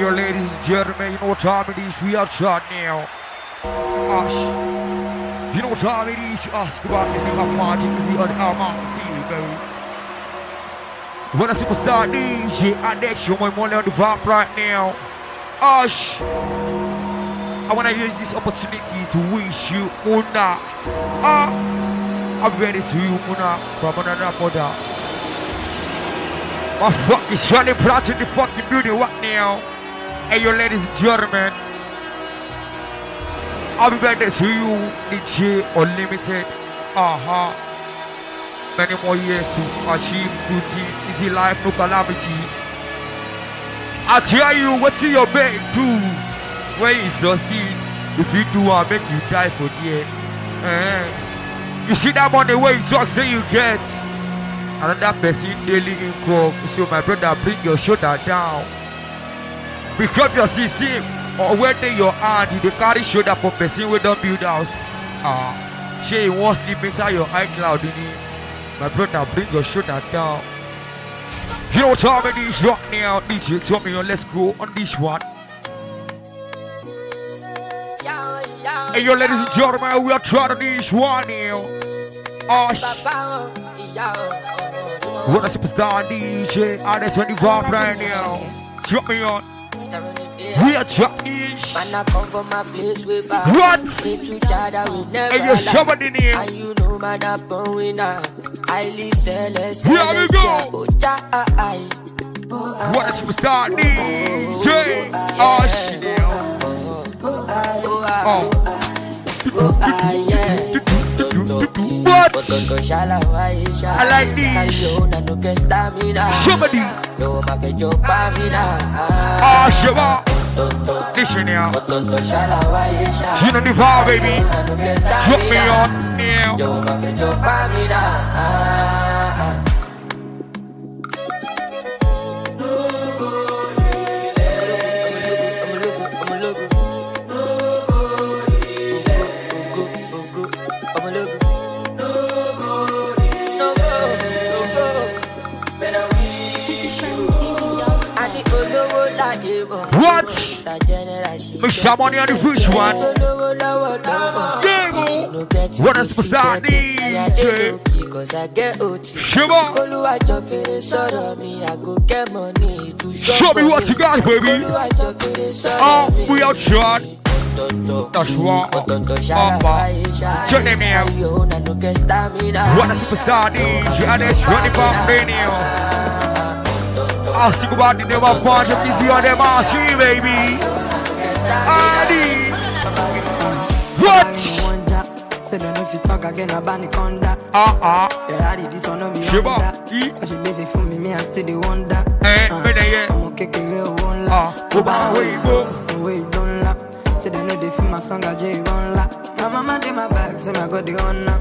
your ladies and gentlemen, you know what time it is, we are shot now. Ash. You know what time it is, you ask about the name of Magic Z on MRC, baby. When a superstar DJ, and next you my money on the vibe right now. Ash. I want to use this opportunity to wish you Muna. I'm ready to you Muna from another mother. My fucking Charlie Pratt in the fucking building right now. Hey, your ladies and gentlemen, I'll be ready to you, DJ Unlimited. Many more years to achieve beauty, easy life, no calamity. I tell you, what's your man do when you succeed? If you do, I'll make you die for the You see that money where you talk, say you get. Another person daily income. So my brother, bring your shoulder down. Pick up your system or whether your hand, you carry shoulder for person with don't build house. She won't sleep inside your iCloud in it. My brother, bring your shoulder down. You know what time it is right now, DJ. Tell me, let's go on this one. Hey, yo, ladies and gentlemen, we are trying this one now. What a superstar DJ, and that's when you vibe right now. Drop me on. We are trying this. What? Hey, you're somebody in here. Here we go. What a superstar DJ. Oh, shit. What? I like this. Somebody. Shaba. Listen now. You know the vibe, baby. Drop me on now. What? Mr. Money on the first one. What a superstar DJ. Shiva. Show me what you got, baby. We are shot. That's what. Check them out. What a superstar DJ. And it's running from radio. I'll speak about the name of Punch of Easy on them RC, baby. Adi. What? Say don't know if you talk again about the conda. Ferrari, this one no be Shiba. I should be for me, I still the wonder. I'm okay, won't laugh. Go back, wait, don't laugh. Say they know they feel my song, I J gon' laugh. My mama did my back, say I got the honor.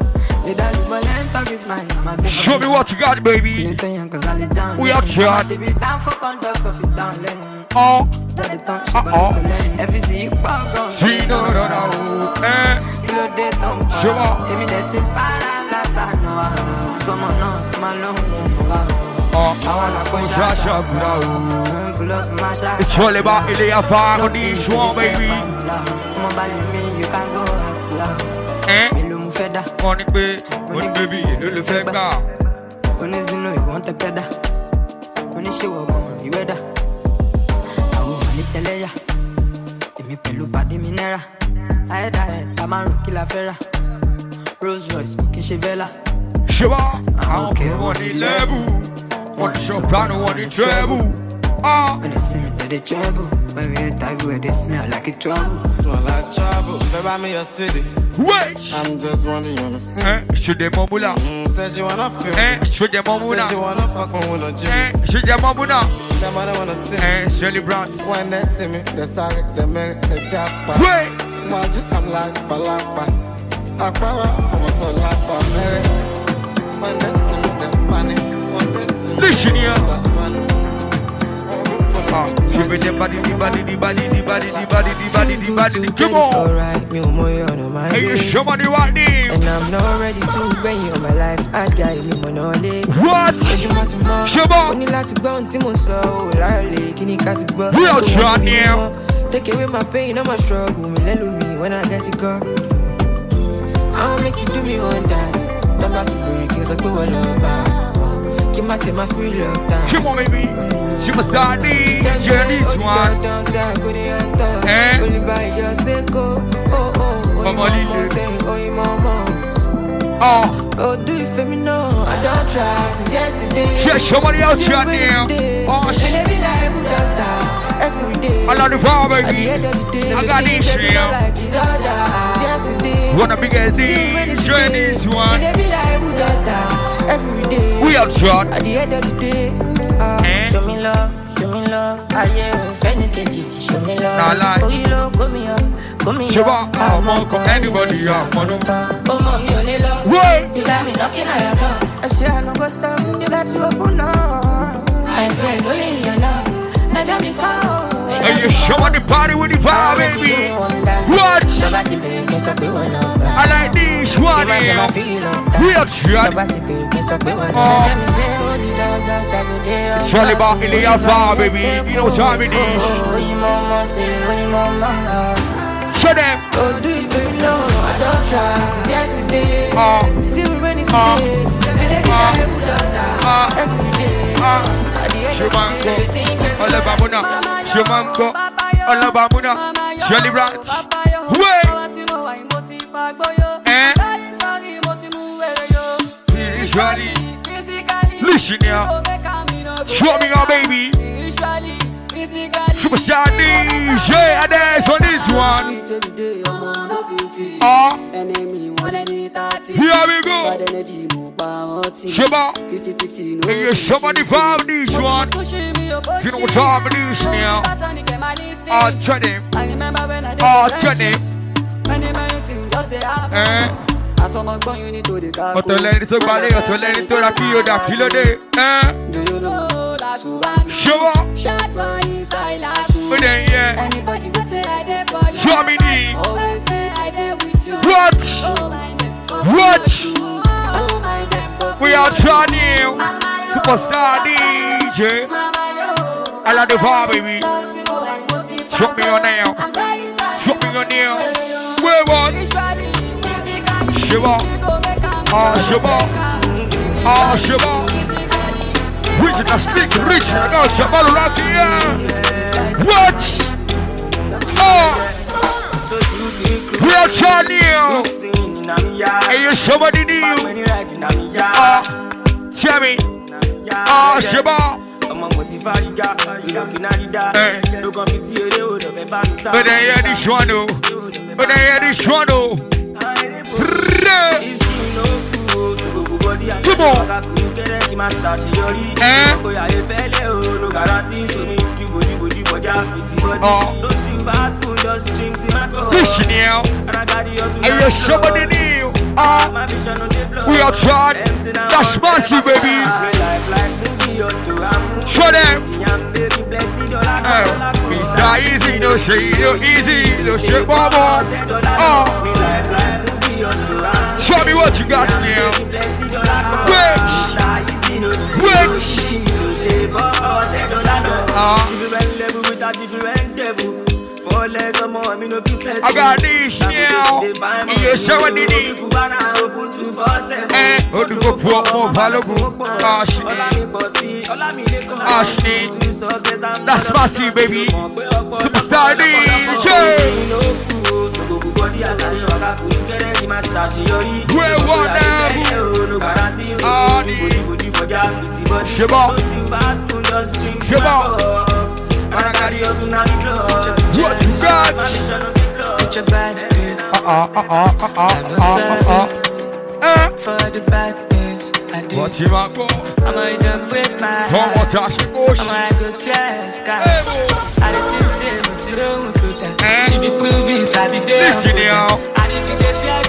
Show me what you got, baby. We are shot. It's all about Ilya Farm on this one, baby. Money baby, you le fais pas. On est zino, you want the peda. On est chez Wagon, you ready? On est chez Leia. Et me pelu pas de minera. Aïe, Amaru qui la fera. Rolls Royce, qui chez Vela. Shiva, I don't care what they level. What the shop plan, what they travel. When they see me, they trouble. When we enter, they smell like a trouble. Smell like trouble. If I me a city. Wait! I'm just wondering, you wanna see? Should they mamula? Says you wanna feel? Should they mamula? Says you wanna fuck me with a Jimmy? Should they mamula? Them I wanna see. Shelly Brands. When they see me, they say they make the japa. Wait! Well, just I'm like Falapa. I power from a tall life for Mary. When they see me, they panic. When they see me, listen here. Give me the body. Come on. Hey, you show me what name. And I'm not ready to bring you on my life. I got you, my knowledge. What? Shaba. We are trying now. Take away my pain, I'm a struggle. Me let me when I get to go. I'll make you do me one dance. I'm about to break it, so go along. Give my team my free love dance. Come on, baby. She must start this one. Eh? Mama Oh, do it for me now. I don't try since yesterday. Yeah, somebody else here now. Oh, shit. Every day. I love the power, baby. I got this here. Wanna be get this? Join this one. Every day. We are shot. At the end of the day. Show me love. I yeah, anything. Show me love. Nah, lie. Oh, you love, come here. Shabba, I'm anybody. Oh, mommy, only love. Wait. You got me knocking at your door. I say I no go stop. You got to open up. I can't go in your love. And let me go. And you show on the party with the fire, baby. What? I like this one here. We are shot. It's all about in the fire, baby. You know what I mean? Show them. Oh, do it for you, I don't try since yesterday. Still running today. Every day. Shumanko, Alabamuna, Shelly Ranch. Wait! Eh? Spiritually. Listen here. Show me your baby. Superstar DJ, and there's on this one. Here we go. Shabba, and you somebody found this one. You know what time it is now. I'll try them. Otoleni to Bali, Otoleni to Rakio, da Kilo Day. Shabba. Yeah. Show me the. What? We are trying you. Superstar DJ. I love the vibe, baby. Show me your nail. Show me your nail. Where what? Shiva. Shiva. Shiva. Rich and speak rich. I know Shabba Lucky. What? We are trying you. And you somebody new. Jamie. Shabba. But I hear this one, but I hear this one. Come on. Listen now. And you somebody new. We are trying. That's massive, baby. Show them. Mr. Easy, no shade, no easy, no shade, mama. Show me what you got now. I got this now. You show what it is. What do you go for? Ashley. That's massive, baby. Superstar DJ. Where what now? Shabba. Shabba. What you got? For the bad things I did. What you want go? I'm done with my come on, Josh, go. I'm go test guy. I didn't say what you don't do that. She be proving I be there. Listen now. I didn't get fear,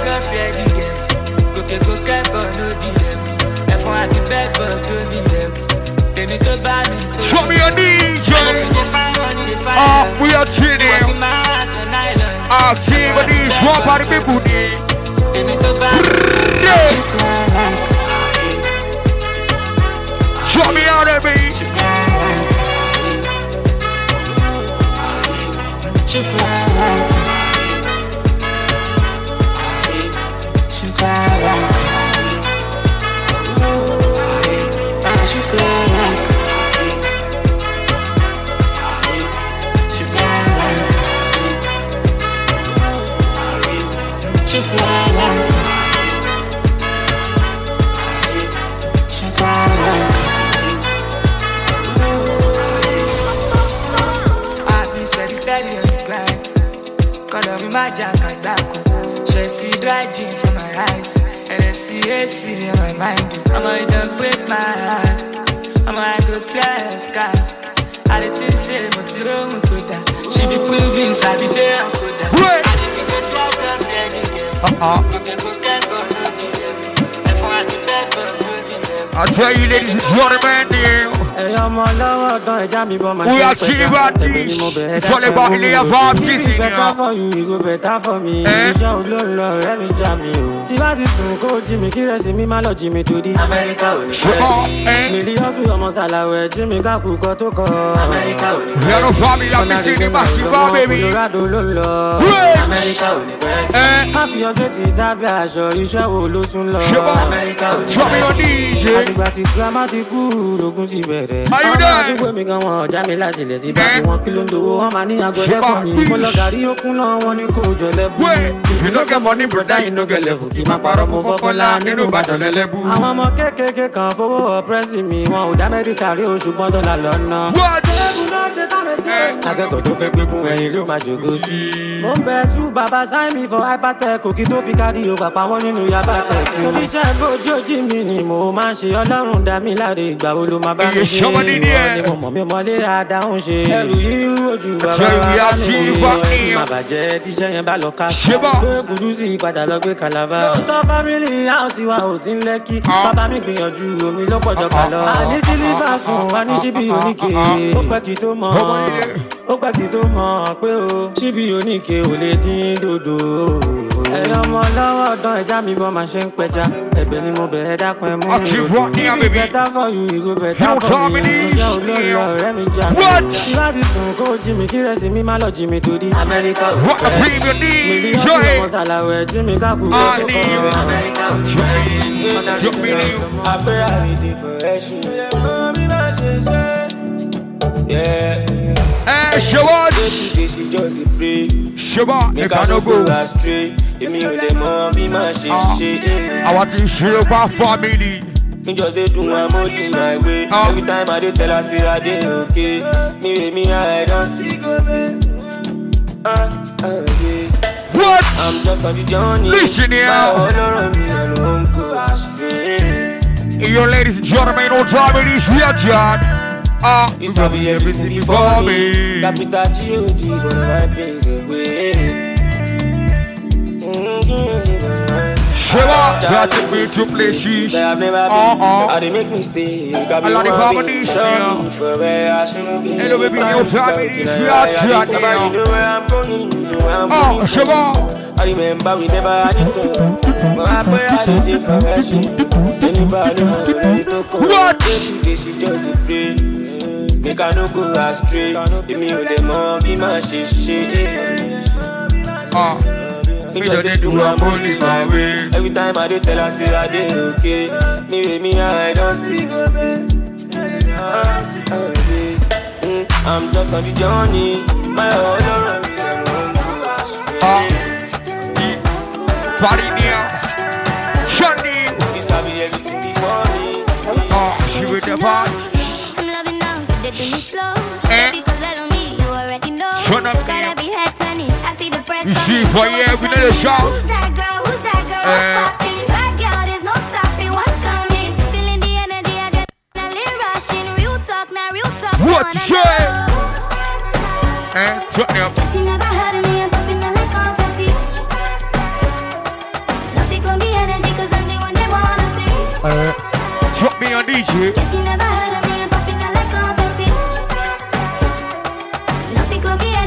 go get no deal. If I had to bed, but do me them. They need to buy me. Show me your DJ. We are chilling. Team of these one party people. Show me how they be. My jacket dark, she see dry gin from my eyes, and I see AC in my mind. I'ma don't break my heart, I'ma go tear a scarf. I didn't say, but you don't put that. She be proving, I be there, I put that. I didn't get flat, you can go, no give. If I had to bed, but no give. I tell you, ladies and gentlemen, we are Chibati. It's all about in the vibe season. Better for you, it go better for me. Show love, let me jam you. Chibati from Coach Jimmy, Kiresi, me, my lord Jimmy to the America. Millions of almost allow Jimmy Kaku Kotoko. America. We are no family, I'm missing the basketball, baby. America. Happy your get is Abia, show you show Lusun love. America. Show me your DJ. Chibati dramatic, Ogun Tibet. Are you there? If you don't get money, brother, you don't get level. Keep my power move up for land, you know, but don't let level. I'm a keke can't for pressing me. One with America, you should want to learn. What? I got to fake people when you do my jugusi. Mumbai to Baba sign me for hypertech. Cookie to Ficadi over Pawan in Yabatek. You wish I go Joji Minimo, man, she alone, Damila, Baulu, my baby. Somebody there. Mommy, Molly, I down she. You, my budget is a baloka. Shiba. Kuduzi, Padalogue, Calava. Family, house, you are in Lucky. Papa, make me a Jew, me look at your color. I need to leave us home, and she be unique. Opakito, Opakito, Mark, she be unique, Lady Dodo. Elmo, don't jam me for my shank peja. A belly mobile head up when I'm better for you, you go better for me. What? Go Jimmy, Kiresi, me, my lord Jimmy to the America. What a premium need, Joy. Jimmy Kaku, Shabbat. Shabbat, if I don't go astray, I want to share about family. Me just dey do my money my way. Every time I dey tell her say I dey okay. Me I don't see go What? I'm just on the journey. Listen here. Your ladies and gentlemen, don't drive me this real John. It's all be everything for me. Capital G.O.D. for my pains away. Shiva, that took me to places. I didn't make mistakes. I love the harmony. Hello, baby, your family is real John. Shiva. I remember we never had it all. But I pray I did it for her. Anybody ready to go? What? She just a pray. Make her no go astray. If me with them all be my shit. Me just do my money my way. Every time I dey tell her say I dey okay. Me I don't see go I'm just on the journey. My whole Body near Johnny. This will be everything before me. She with the part. I'm loving now, they do me slow. Because I don't need you already know. Shut up, gotta be head turning. I see the press. You see for you every little shout. Who's that girl? Who's that girl? What's popping? Bad girl, there's no stopping. What's coming? Feeling the energy, adrenaline rushing. Real talk, now real talk. What you say? Turn up. Guess you never heard of me. I'm popping out like confetti. Nothing gon' be energy, cause I'm the one they wanna see. Drop me on DJ. Guess you never heard of me. I'm popping out like confetti. Nothing gon' be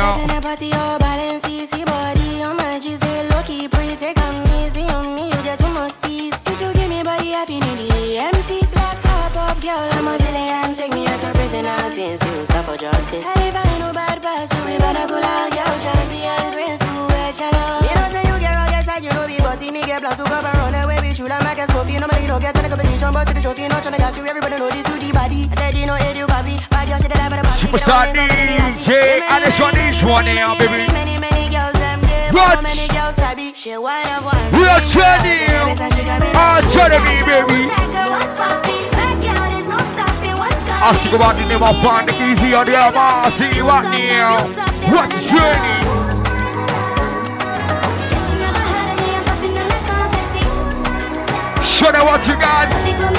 now. Justice. Hey, if I ain't no bad pass, you better go like yo, champion, grace, who wear shallow. You know, say you get on your side, you know, be but me get plus, who go around the way with you, like Marcus Coffee. Normally, you don't get in the competition, but to the jockey, not trying to gas you, everybody know this, you the body. I said, you know, you copy, but you should have a body. Superstar DJ, and it's on this one now, baby. Many girls, them there, many girls, sabi. She one of one. We are turning, turning me, baby. I speak about the name of Pond, easy on the other, see what now? What journey? Show them what you got.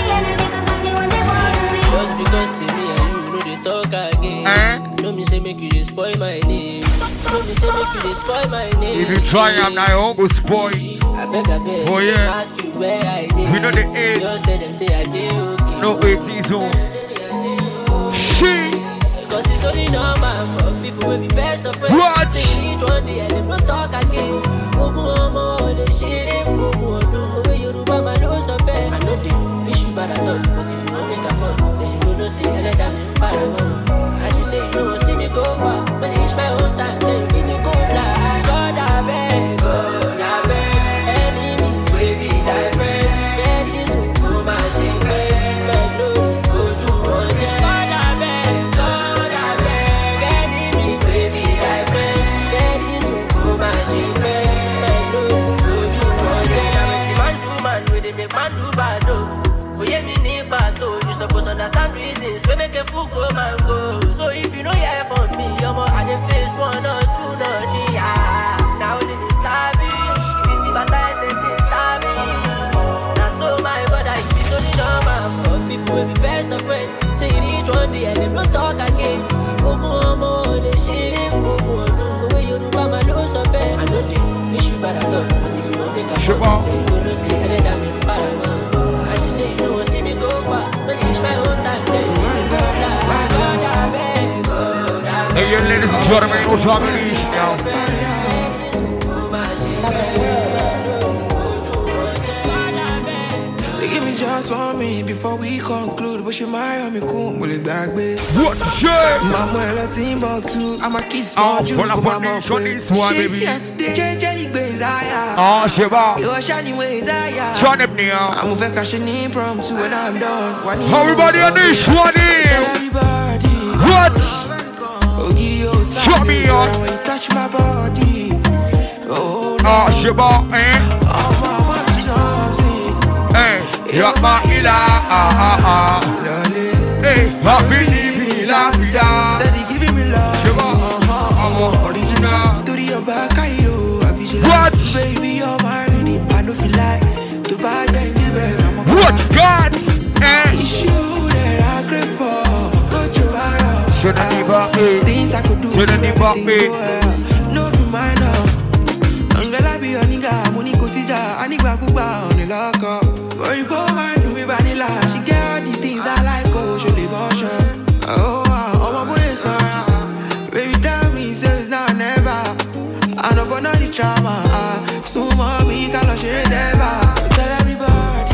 Just because see me and you know they talk again. Don't me say make you dey spoil my name. Don't me say make you dey spoil my name. If you try, I'm not going to spoil. I beg, oh, yeah. Ask you where I did. We know the age. Just say them say I did okay. No 18 zone. Cause it's only normal for people with the best of friends. What? Say each one day and them don't talk again. They shit it for the way you do my nose up there. I know they wish you bad at all, but if you don't make a fun, then you don't see any damn paragon. As you say, you don't see me go far. When it's my own time, then you feel to go fly. God, I beg, God, I beg. Enemies, baby, die friend. Very soon, go my shit, baby. Man do bad oh, yeah me need bad oh. You supposed to understand reasons we make a fool go man go. So if you know hear from me, I'm at the face 1 or 2 no the now they sabi. If it's about essence in time, now so my brother it's only normal for people with the best of friends. Say each one day and them don't talk again. They shit it for the way you do my nose up there. I know they wish you bad at all, but if you don't make a fun, then you don't see any damn paragon. As you say, you don't see me go far. When it's my own time, then you go fly. Hey, ladies and gentlemen, what's happening now? Just want me before we conclude, but she marry me cool, will it back, babe? What the shit? Mama, let's team back too. I'm a kiss for you. Pull up on this one, baby. Jelly ways, oh, Shiva. You're shiny ways, Turn them now. I'm a vacation in prom too when I'm done. Everybody on this one here. What? Show me on. Touch my body. Oh, Shiva, eh? Hey, you're my illa, Hey, happy living la vida. Steady giving me love. Shiva, I'm original. To the back, what? Baby, you're my rhythm. I don't feel like to buy and give it. What God? Issue that I crave for. Don't you worry. Should I never things I could do. Should I never no be mine now. I'm gonna be your nigga. Money go see ya. I need back on the lock up. But you go man, do me vanilla. She get all the things I like. Oh, show the motion. Oh, my boy is alright. Baby, tell me, say it's now never. I know but not the trauma. So mommy, can't share never. Tell everybody.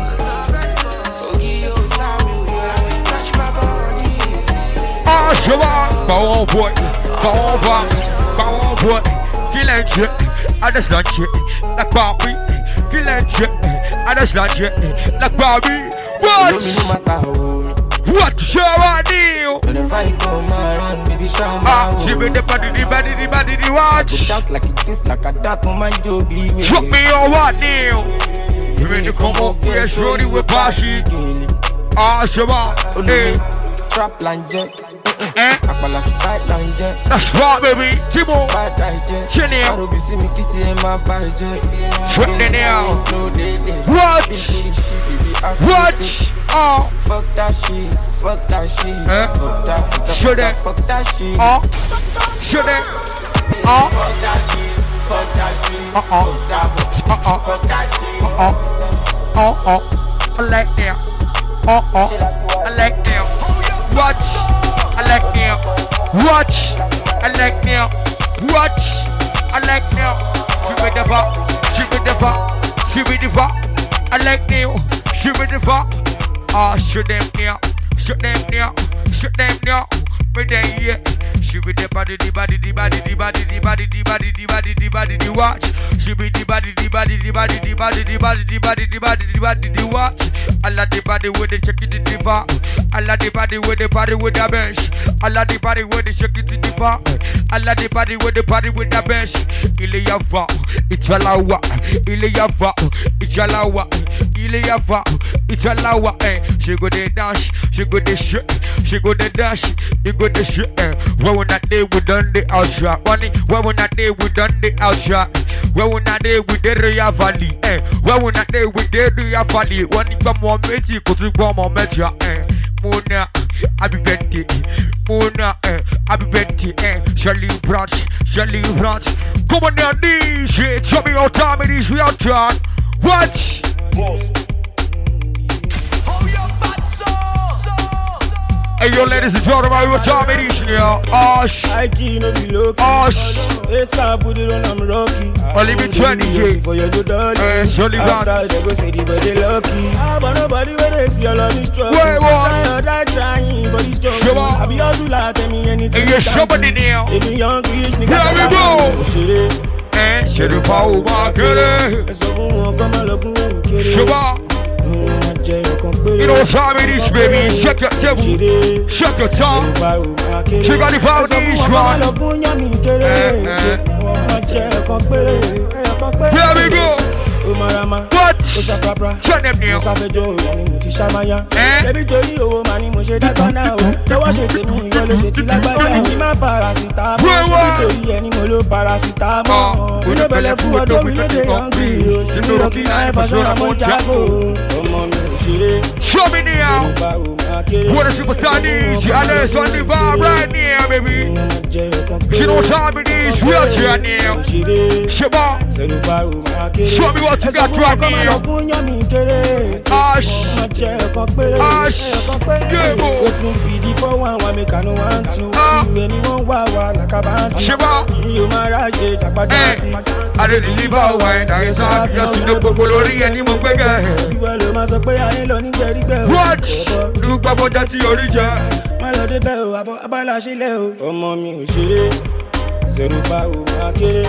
Okay, oh, sorry, you touch my body. Ah, Shiva, power boy, kill and shit. I just lunch it like Bobby. Kill and shit. I just lunch it like Bobby. What? What shall I do? She made the body, watch. Just like it is, like a dot on my joby. Chuck me on what now? You ready to come up? Yes, Roddy with Pashi. Ah, Shiva, hey. Trap line jet. That's right, baby. Keep on. Chin here. Trip now. Watch. Oh. Fuck that shit. Fuck that shit. Fuck that. Should it? Fuck that shit. Oh. Should it? Oh. Fuck that shit. Fuck that shit. Fuck that shit. Oh. I like that. I like that. Watch. I like them. Watch. I like now. Watch. I like now. She with the pop. She with the pop. She with the pop. I like now. She with the pop. Ah, shoot them now. Shoot them now. Shoot them now. With them yeah. She with the body, the body, the body, the body, the body, the body, the body, the body, the watch. She with the body, the body, the body, the body, the body, the body, the body, the body, the watch. I like the body with the check it in the bar. I like the body with the bench. I like the body with the check it in the bar. I like the body with the bench. Il y a va, Ichalawa, il y a va, Ichalawa, il y a va, Ichalawa. She go the dash, she go the shit, she go the dash, you go the shit. Where we not there, we done the outshot. Where we not there, we done the outshot. Where we not there, we did the valley. Where we not there, we did the valley. When you come on, Betty, cause you come on, Metro. Mona, I be Betty. Mona, I be Betty. Shelly Branch. Come on now, DJ. Show me your time in this real track. Watch. Hey yo, ladies and gentlemen, we're talking edition, yo. Osh. Osh. Put it on, I'm rocky. Only be 20K. For your good dog. Surely after they go say the body lucky. But nobody when they see all of this trouble. Wait, what? Trying for this struggle. Sure. I be all to lie, tell me anything. And you're somebody now. If me young rich nigga. Here we go. And she the power market. Sure. You know what time it is, baby. Check your table. Check your tongue. She got the foundation. Here we go. What? Turn them now. Show me now. What a superstar DJ. And there's on the vibe right now, baby. She know what time it is. Real chat now. Shabba. Show me what you got right now. Ash. Ash. Shabba. I didn't leave out wine. I saw just the Popolori and you what? Look about that origin. My lord, the bell, Abala Shileo. Oh, mommy, Shire. Zeruba, Akere.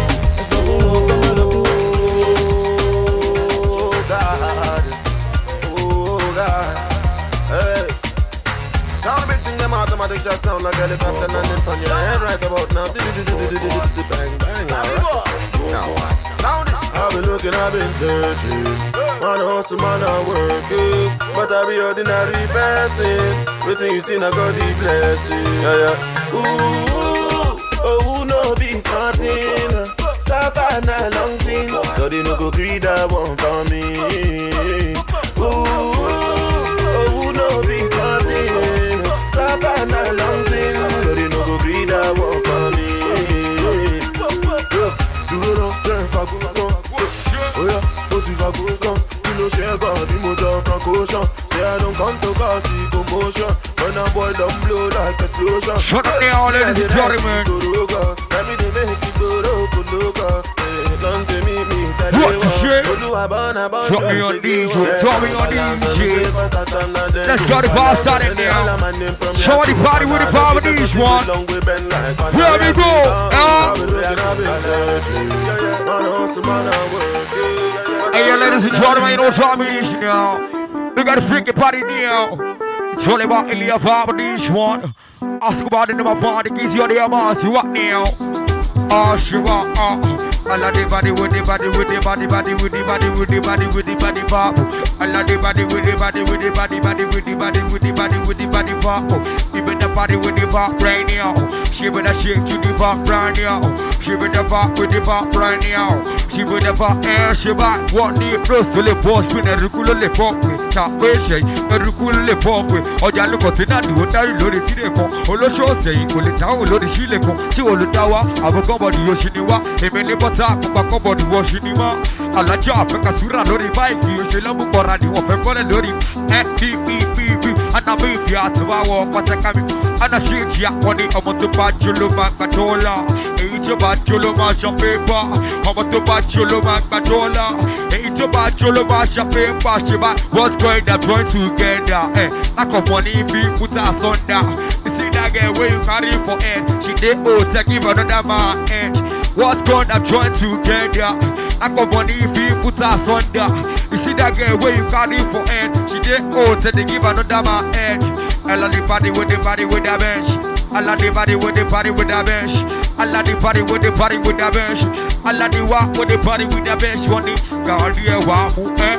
Oh, God. Hey. Sound a big thing, them automatic shots sound like helicopter landing from your head right about now. Bang, bang, alright. Sound it. I've been looking, I've been searching. Man hustle, man I working. But I be ordinary person. Waiting you see, I got the blessing. Yeah. Ooh, oh, no be something. Savannah long thing. So they no go greed that one for me. Ooh, oh, no be something. Savannah long thing. So they no go greed that one for me. Oh yeah, but if I go come, you know share body motor from caution. Say I don't come to cause commotion. When a boy don't blow like explosion. Shut up there, all ladies and gentlemen. Let me make it go loco. Don't tell me that what the shit? Drop me on DJ, drop me on DJ. Let's go to bar started now. Show the party with the power of these one. Here we go. Hey, yo, ladies and gentlemen, you know what I mean now. We got a freaking party now. It's all about Ilya Vibe this one. Ask about it in my party, kiss your dear boss. You what now? Oh, Shiva, I love the body with the body with the body with the body with the body with the body pop. I love the body with the body with the body with the body with the body with the body pop. Even the body with the pop right now. She better shake to the pop right now. She better pop with the pop right now. She better pop and she back. What the plus to the boss when a ruculo le pop with chop with a ruculo le pop with. Oh, ya look at that. What are you loaded to the phone? Oh, let's show say, will it town loaded she le pop. She will the tower. I've a company Yoshiniwa. He may never talk about company Yoshiniwa. I like you up a Sura Lori bike. You should love for radio of a lorry. And keep and I be kí a tó wá wọ pátákà mi. Àná ṣe ìjì àpọ́nì ọmọ tó bá jó ló máa gbà dọ́là. Èyí tó bá jó ló máa ṣan pépà. Ọmọ tó bá jó ló máa gbà dọ́là. Èyí tó bá jó ló máa ṣan pépà. Ṣé bá what's going down join together? Lack of money be put us under. You see that girl where you carry for head. She dey old to give another man head. What's going down join together? Lack of money be put us under. You see that girl where you carry for head. She dey old to give another man head. I love the body with the body with the bench. I love the body with the body with the bench. I love the body with the body with the bench. I love the walk with the body with the bench. One day, God, yeah, wow,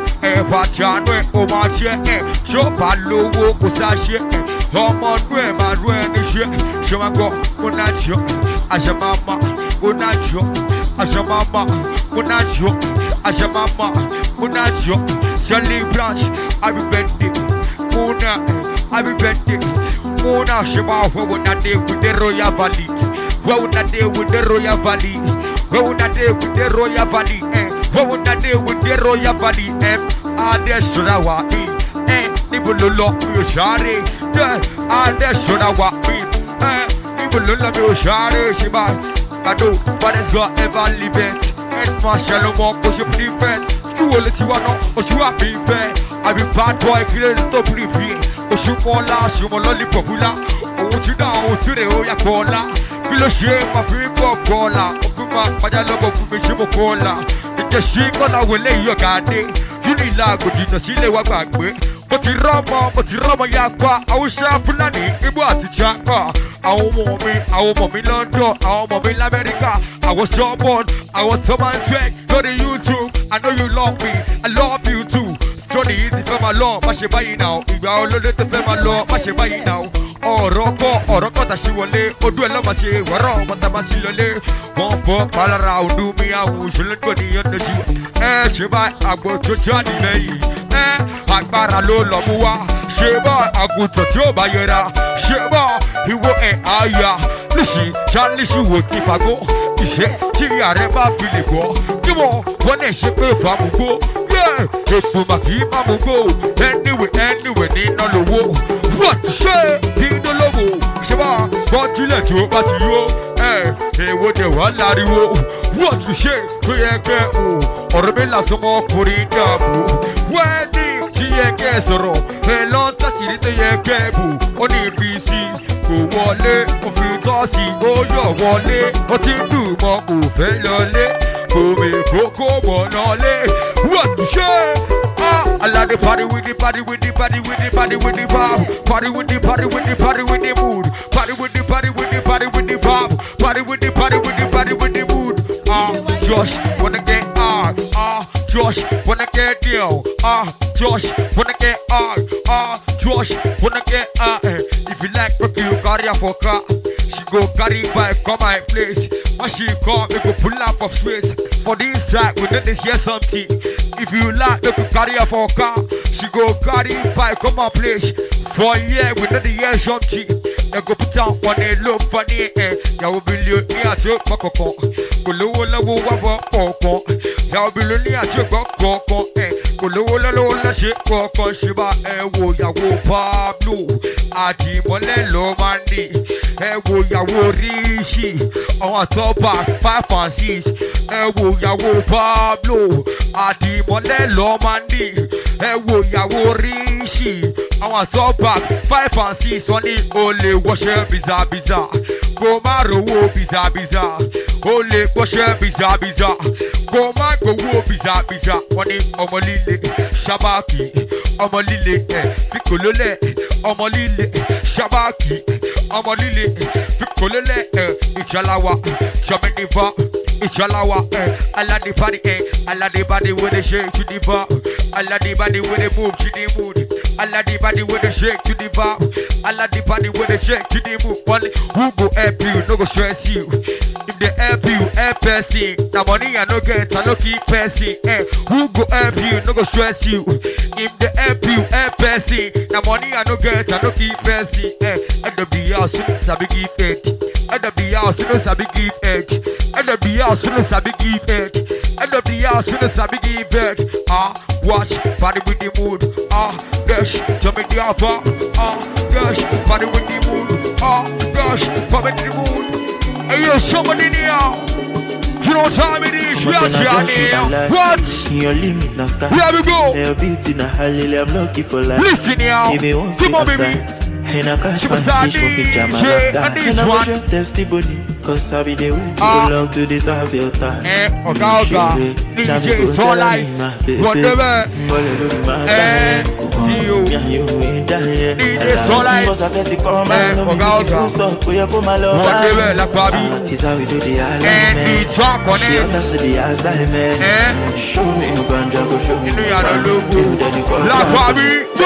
Vajano, Omache, Chopalo, Kusashi, Homon, my ruin, Shamago, Unacho, Ajamama, Unacho, Ajamama, Unacho, Ajamama, Unacho, Sally Branch, I be bending, Una. I be betting. Mona Shima, where would that day with the Royal Valley? Where would that day with the Royal Valley? Where would that day with the Royal Valley? Where would that day with the Royal Valley? Ade Shodawa, Nibululo, Shari, Ade Shodawa, Nibululo, Shari, Shiba, Kado, but it's got ever live it. And Marshall, push your defense. You will let you know, but you are being fair. I be bad boy, kill to believe. Oshumola, Shumololi Popula, Ojuda, Oture, Oyakola, Filoche, my people, Cola, Okuma, Padalobo, Fumishimokola, the Shikola will lay your garden. You need Lago, you know, Chile Wagwe, but the Rama Yakwa, I was Shafulani, Ibuati Chaka, our mommy London, our mommy America, I was job on, I was Thomas Drake, go to YouTube, I know you love me, I love you too. Johnny easy for my law, my shebay now. If you are all little for my law, my shebay now. Or Rocco, that she will lay, or do a lama she, where but the machine. One for Palara, do me, I will let go the other shoe. Sheba, I go to Johnny May. Akbara Lola Mua, Sheba, I go to Jobayera. Sheba, he will aya. Listen, Charlie, she will keep a go. She are never feeling go. Come on, one ship from go. Anyway, need no logo. What say? Need no logo. Sheba, but you let you, but you, hey, what you want, Lario? What you say? Or be la some corrida. When the Gesoro, a long touch in the Yakebu, on the BC. Wọlé, òfin tọ́sí, ó yọ̀ wọlé, ó ti ń dùn mọ́ kò fẹ́ lọlé, omi kókó mọ̀nàlé, wọ́n ti ṣe. I like the party with the party with the party with the party with the vibe, party with the party with the party with the mood, party with the party with the party with the vibe, party with the party with the party with the mood. Josh, wanna get on, Josh, wanna get down, Josh, wanna get on, Josh, wanna get on. If you like Rocky, you carry her for car. She go carry bike, come my place. When she come, we go pull up of space. For this track, we need this year something. If you like, we go carry her for car. She go carry bike, come my place. For a year, we need the year something. They go put down on a look for the air. Ya will be looking at your cocoa. Go low, low, cocoa. Ya will be looking at your cocoa. Go low, low, shit, cocoa. Shiba, wo, ya wo, Pablo. Adi, mole, lo, mandi. Wo, ya wo, rishi. On top back, 5 and 6. Wo, ya wo, Pablo. Adi, mole, lo, mandi. Wo, ya wo, rishi. On top back, 5 and 6. Only only wash bizarre. Go maro bizarre. Only wash bizarre. Go man go bizarre. Only omolile shabaki. Omolile picolole. Omolile shabaki. Omolile picolole. Ichalawa Jamaica. Ichalawa I like the party. I like the body with the shake to the bar. I like the body with the move to the mood. I like the body with the shake to the bar. I like the body with the shake to the move. One who go help you, no go stress you. If they help you, help person. The money I no get, I no keep person. Who go help you, no go stress you. If they help you, help person. The money I no get, I no keep person. And the be house, sabi give it. And the be house, no sabi give it. And the be house, no sabi give it. And the be house, no sabi give it. watch, body with the mood. Gosh, jump in the upper. Gosh, body with the mood. Gosh, pop in the mood. Hey, yo, somebody in here. You know what time it is? We are here. What? Your limit now start. Here we go. They're beating a hallelujah. I'm lucky for life. Listen here. Come on, baby. And I catch my fish for fish and my last guy. And I wish your testimony. Cause I be the way to belong to deserve your time. DJ Solite. Whatever. See you. DJ Solite. Whatever. La Fabi. And the track on it. Show me who can juggle. Show me who can La Fabi.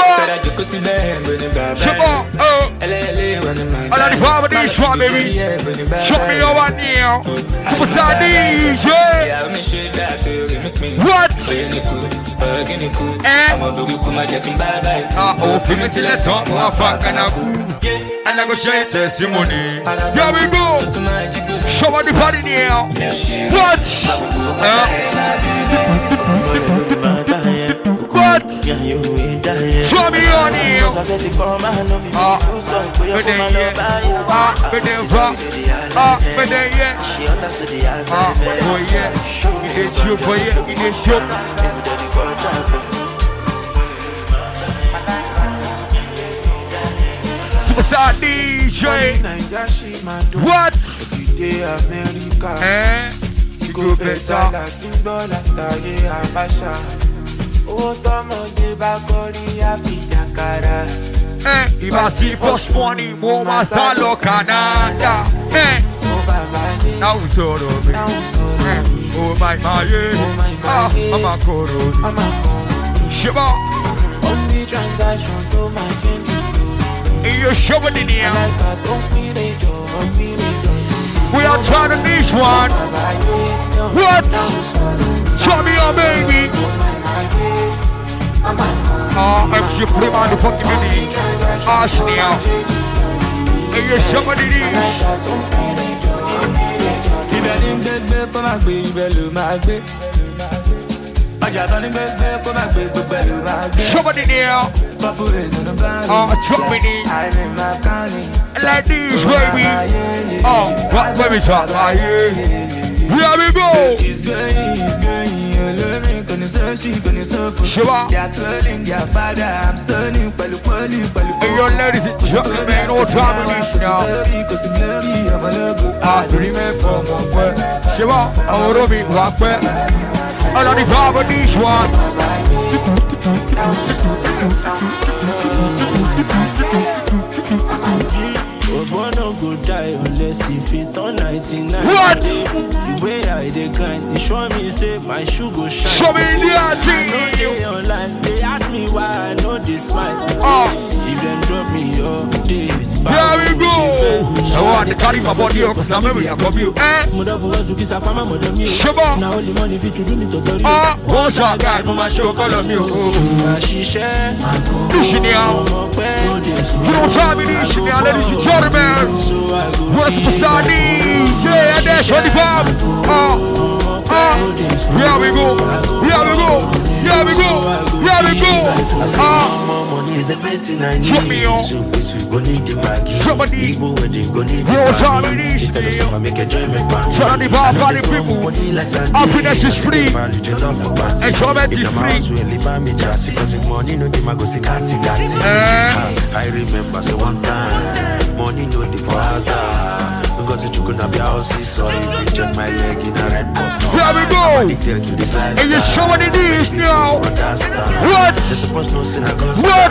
Shabba. All of the family is one, baby. Show me your one now. Superstar DJ. What? Finish it, let's talk more fuck and I go share testimony. Here we go. Show me the party now. What? What? Show me your name. Superstar DJ. What? You go better. If I see first money, more masalo Canada. Now so do me. Oh my yeah. I'm a coro. Shiba. Only transaction to my changes. You're showing in here. We are trying to this one. What? Show me your baby. MC Prima the fucking mini. Ashley out. And you're showing in here. Somebody there. Chopini. Like this, baby. What baby talk? Here we go. It's going. Shiva. I'm stunning. And your ladies and gentlemen, no trouble now. Dreaming from one. Shiva, I'm rubbing one. I don't even have this one. Boy no go die unless if it on 1990. What? The way I dey grind, they show me say my shoe go shine. Show me the thing. Online, they ask me why I know this smile. If them drop me your day. Here we go. I want to carry my body because I'm maybe I come you. Shiba. Now only money fit to do me to one shot guy, mama show color me. Listen here. You don't try me this shit, ladies and gentlemen. What's the star DJ and that's on the farm. Here we go. Here we go. Here we go. Here we go. Show me on. Somebody. You don't try me this shit. Tell the bar party people. Happiness is free. Enjoyment is free. I remember so one time, money no the for hazard. Because you could not be house, so if you check my leg in a red box. Here we go. And you show what it is now. What? What?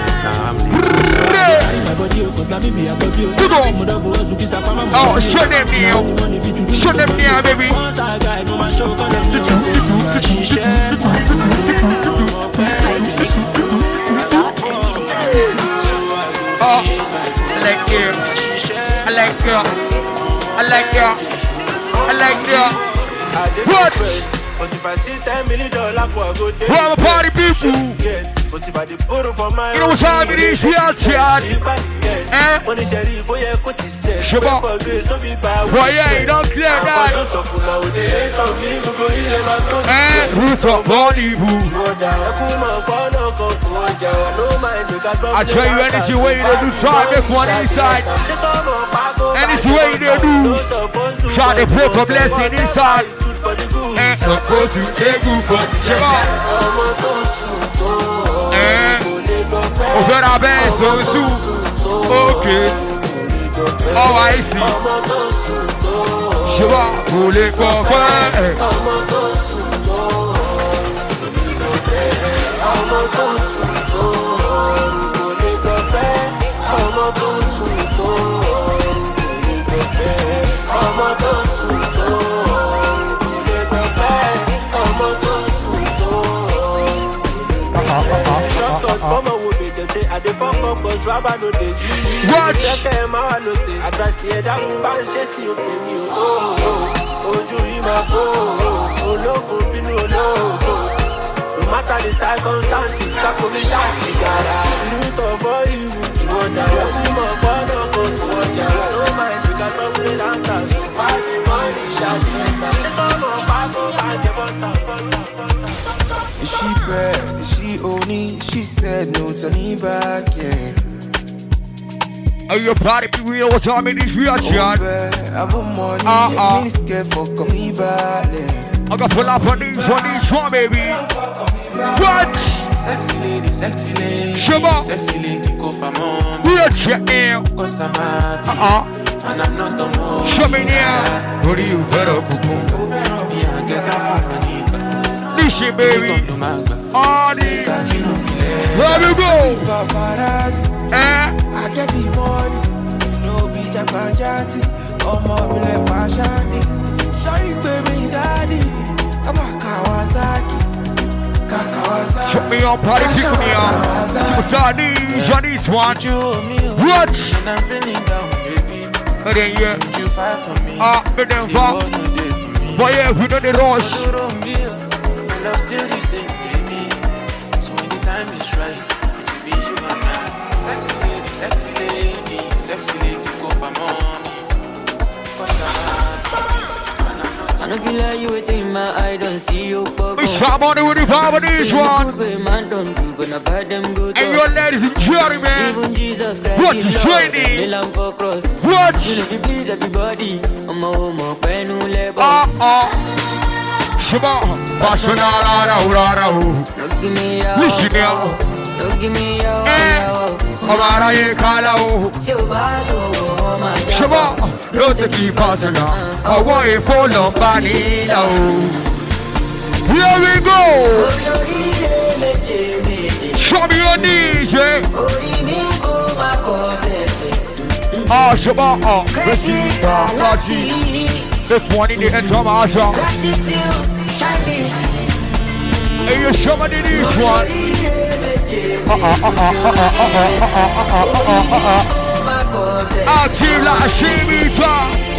Oh, show them now. Show them now, baby. I like you. I like you. I like you. I like you. What? But if I see $10 million, we're a party people. You know what time it is, we are chat. Shabba. Why, yeah, you don't clear that. Roots of Bonnie-Boo. I tell you, any way you do, try make one inside. Any way you do, try to pray for blessing inside. And of course, you take you for Shabba. On fait la baisse au sous. Ok. Oh, I see. Je vois pour les copains. Watch. No matter the circumstances, Is she bad? Is she only? She said no turning back, yeah. Are you proud of me? What time it is? We are chat. I want money, I'm scared for coming back, yeah. I got pull up on these one, baby. What? Sexy lady, Shabba. sexy lady, go for mom. We are chat now. Cause I'm happy, and I'm not the one. Show me now. What do you better cook? Listen, baby. Arnie. Where we go? I get the money. No be Japan Jantis. Oh, mommy, let Pashani. Sorry, baby, Zaddy. Come on, Kawasaki. Show me your party, pick me up. Superstar Ninja, this one. Watch. I'm feeling down, baby. But then, yeah. You fight for me. But then, boy, yeah, we know the rush. Love still the same, baby. So when the time is right, it will be you and I. Sexy lady, sexy lady, sexy lady, go for mommy. I don't feel like you waiting in my eye, don't see you pop. We shot on it with the power of this one. And your ladies and gentlemen, Even Jesus Christ, what is training? What? You know, please everybody. I'm a woman, Shabba, Bashanara, give me your listen here. give me your Amara ye kala o. Shabba, don't keep passing now. Away for nobody now. Here we go. Show me your DJ. Shabba, this one in the end of our song. Hey, you show me this one. Attila Shimita.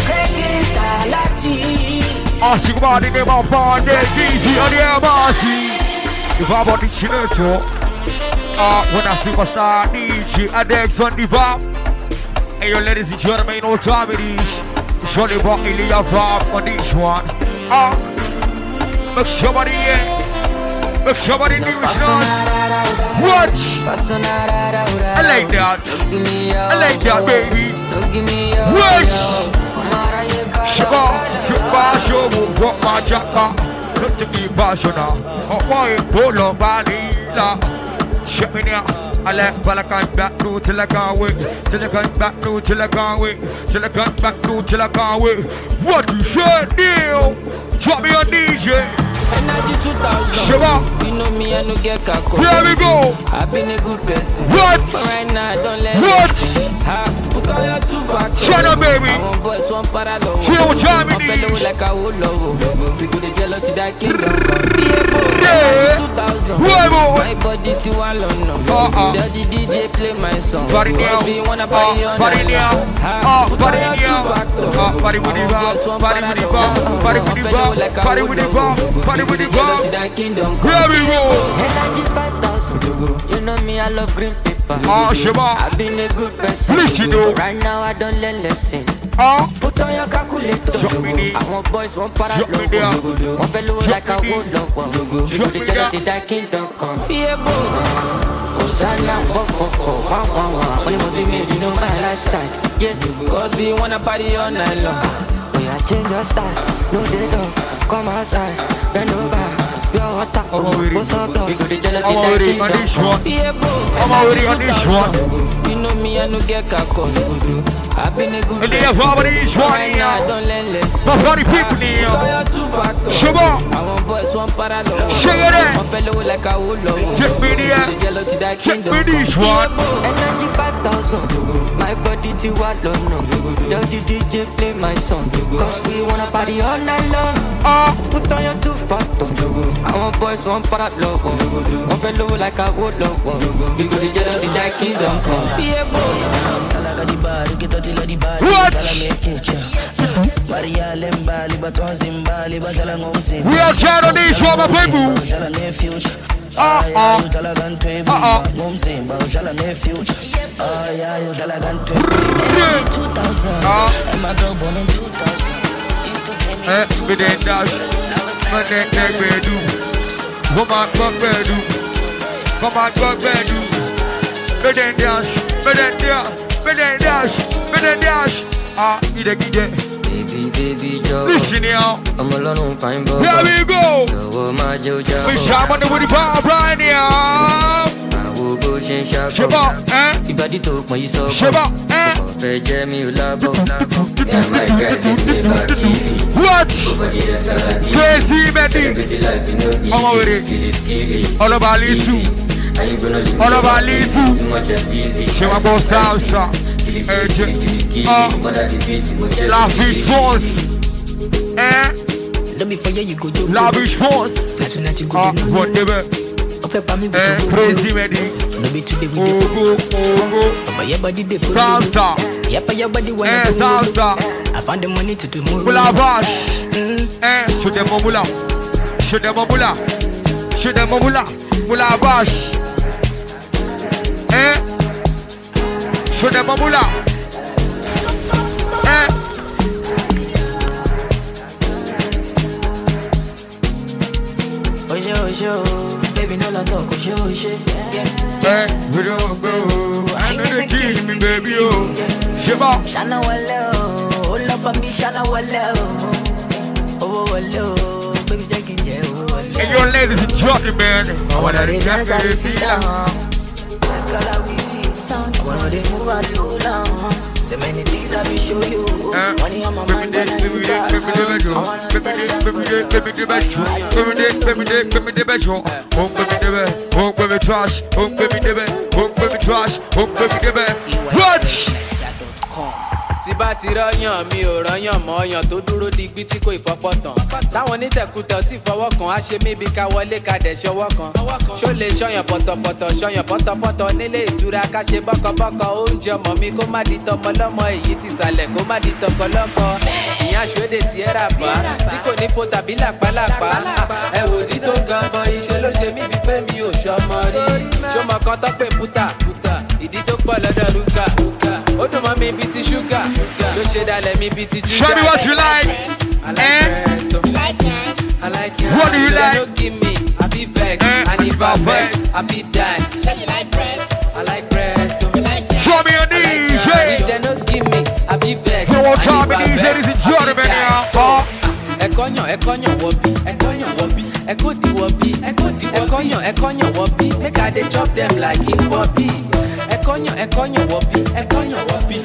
Asigmani ne mapande dizi adiamasi. If I want the chinocho, when I superstar DJ Adex on the vibe. Hey, you ladies and gentlemen, no time it is. Surely walk in the vibe on this one. Make somebody in. Make somebody new shows. What? I like that. I like that, baby. What? Shabba, Shabba, show what my jacka. Look to keep passion now. Oh, boy, pull up, vanilla. Check me now. I let Balakan back through till I can't wait. Till I come back through till I can't wait. Till I come back through till I can't wait. What you said, Neil? Drop me on DJ. Energy 2000. Shabba. You know me, I no get kako. Here we go. I've been a good person. What? But right now, I don't let What? Put on your two factors. Shut up, baby. I want boys, one parallel. Hear what time it fellow is. like I would love. People they jealous to that kingdom. Yeah. 2000. Why, boy? My body to one London. The DJ play my song. Body now. Body now. Body now. Body with the bomb. Body with the bomb. Body with the bomb. Body with the bomb. Body with the bomb. Here we go. Energy 5000. You know me, I love green paper. Oh, Sheba. I've been a good person. Please, you know. Right now, I don't learn lesson. Oh. Put on your calculator. I want boys, one para logo. One fellow like a wood logo. You know the jealousy that kingdom come. Yeah, boy. Hosanna, only must be made, you know my lifestyle. Yeah, cause we wanna party all night long. We are change your style. No, they don't. Come outside. Bend over. I'm already on this one. You know me, I no get caught. I've been a good person. I don't learn less. But for the people here, Shaba, one fellow like a wood low. check me there. Check me this one. Energy 5,000. My body to what don't know. Tell the DJ play my song. Cause we wanna party all night long. Put on your 2 factor. I want boys, one para logo. One fellow like a wood logo. Because the jealousy that kingdom come. Yeah, boy. What? We are trying on this one, my people. Baby, Joe. Listen here. I'm alone on fine, boy. Here we go. We shall on the woody power right here. I will go change shop. Sheba, If I did talk, my so. Sheba, What? Crazy, baby. I'm already. All about Lisu. All about Lisu. Sheba, boss salsa. Lavish force. Lavish force. Whatever. Crazy wedding. Salsa. Salsa. I found the money to do more. Mulabash. Shoot them mula. Shoot them mula. Shoot them mula. Mulabash. Shoot them mula. Baby, no la talk, we don't go. I know they kill me, baby. Oh, Sheba. Shana wale, oh, love for me, Shana wale, oh, wale, baby, taking care. And your ladies and gentlemen, I want to get a feel. Let's go out with you. I want to move out the whole long. The many things I will show you. Money on my mind, I tí bá ti rọ́yàn mi ò rọ́yàn mọ́ ọyàn tó dúró digbí tí kò ìfọpọ́ tán táwọn onítẹ̀kùtẹ̀ tí fọwọ́ kan á ṣe mí bí ká wọlé ká dẹ̀ ṣọwọ́ kan ṣó lè ṣọyàn pọ̀tọ̀pọ̀tọ̀ ṣọyàn pọ̀tọ̀pọ̀tọ̀ nílé ìtura ká ṣe bọ́kọ̀bọ́kọ̀ oúnjẹ ọmọ mi kó má di tọmọlọ́mọ èyí ti sàlẹ̀ kó má di tọkọlọ́kọ ìyẹn aṣọ́dẹ tí ẹ rà bá tí kò ní fo tàbí làpálàpá ẹ wò ní tó gan bọ iṣẹ́ ló ṣe mí bí pé mi ò ṣọmọ rí ṣọmọ kan tó pè pútà ìdí tó pọ̀ lọ́dọ̀ rúkà ó dùn mọ́ mi bí ti ṣúgà ló ṣe dalẹ̀ mi bí ti júgà. Show me what you like. I like what do you like? No give me, I feel vex, and if I vex, I feel die. I like breast. Show me your DJ. If they don't give me, I feel vex. You want to be DJ, ladies and gentlemen, here. Ekonyo wobi, ekonyo wobi, ekodi wobi, ekonyo wobi. Make I dey chop them like King Bobby. Ekonyo wobi, ekodi wobi,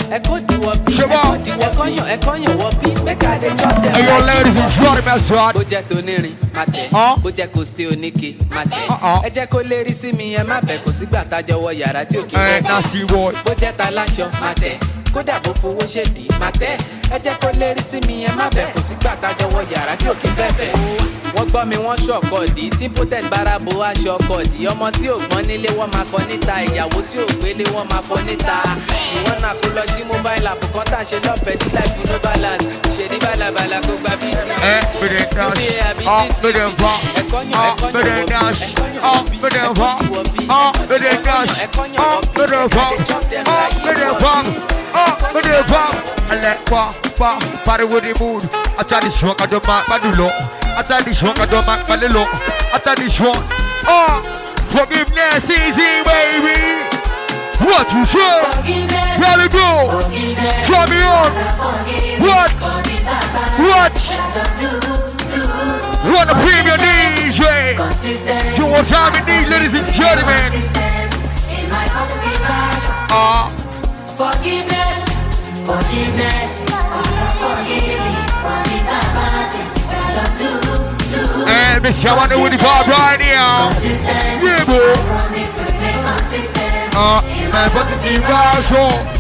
ekonyo wobi. Make I dey chop them. Hey, yo, ladies and gentlemen, son. Bó jẹ́ tónírin, má tẹ̀. Bó jẹ́ kó stay oníke, má tẹ̀. Ẹ jẹ́ kó lérí sí mi, ẹ má bẹ̀ kó sígbà tájọ wọ yàrá tí ò kí n bọ̀. Nasty boy. Bó jẹ́ ta láṣọ, má tẹ̀. Kódà bó fowó ṣèdí, má tẹ̀. Ẹ jẹ́ kó lérí sí mi, ẹ má bẹ̀ kó sígbà tájọ wọ yàrá tí ò kí n bẹ̀ bẹ̀. wọ́n gbọ́ mi wọ́n ṣọ̀kọ̀dí tí potent bárabo aṣọ ọkọ̀dí ọmọ tí ò gbọ́n nílé wọ́n máa kọ níta ìyàwó tí ò gbélé wọ́n máa kọ níta ìwọ́n náà kó lọ sí mobile app kan tá à ń ṣe lọ́fẹ̀ẹ́ tí láìpẹ́ no balance ṣèdí balabala kó gba bíi ti party with the mood. I tell this one, I don't mind Madulo. I tell this one, I don't mind Malilo. I tell this one, forgiveness easy, baby. What you say? Let it go. Try me on. What? What a premium DJ. You want time in need, ladies and gentlemen. Forgiveness. Forgiveness, forgive me, forgive my parties. And Miss Shawana with the vibe right now. Yeah, boy. Man, positive vibes,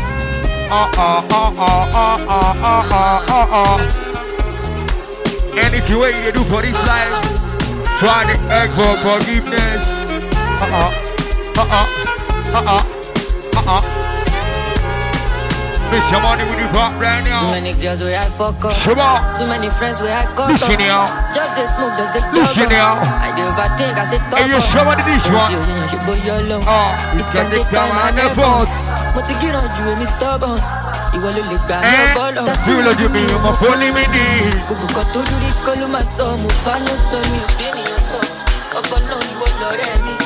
And if you ain't to do for this life, try to ask for forgiveness. Miss your money with you pop right now. Too many girls where I fuck up. Shabba. Too many friends where I cut Listen now. Just the smoke, just the Listen now. I do overthink, I say talk. Hey, you Shabba this one. You can take time and effort. But you get on you and me stubborn. You want to live by your ball. That's you love you me, you're my pony me deep. Kuku koto duri kolu maso, mufano so mi bini yoso. Okono you will not let me.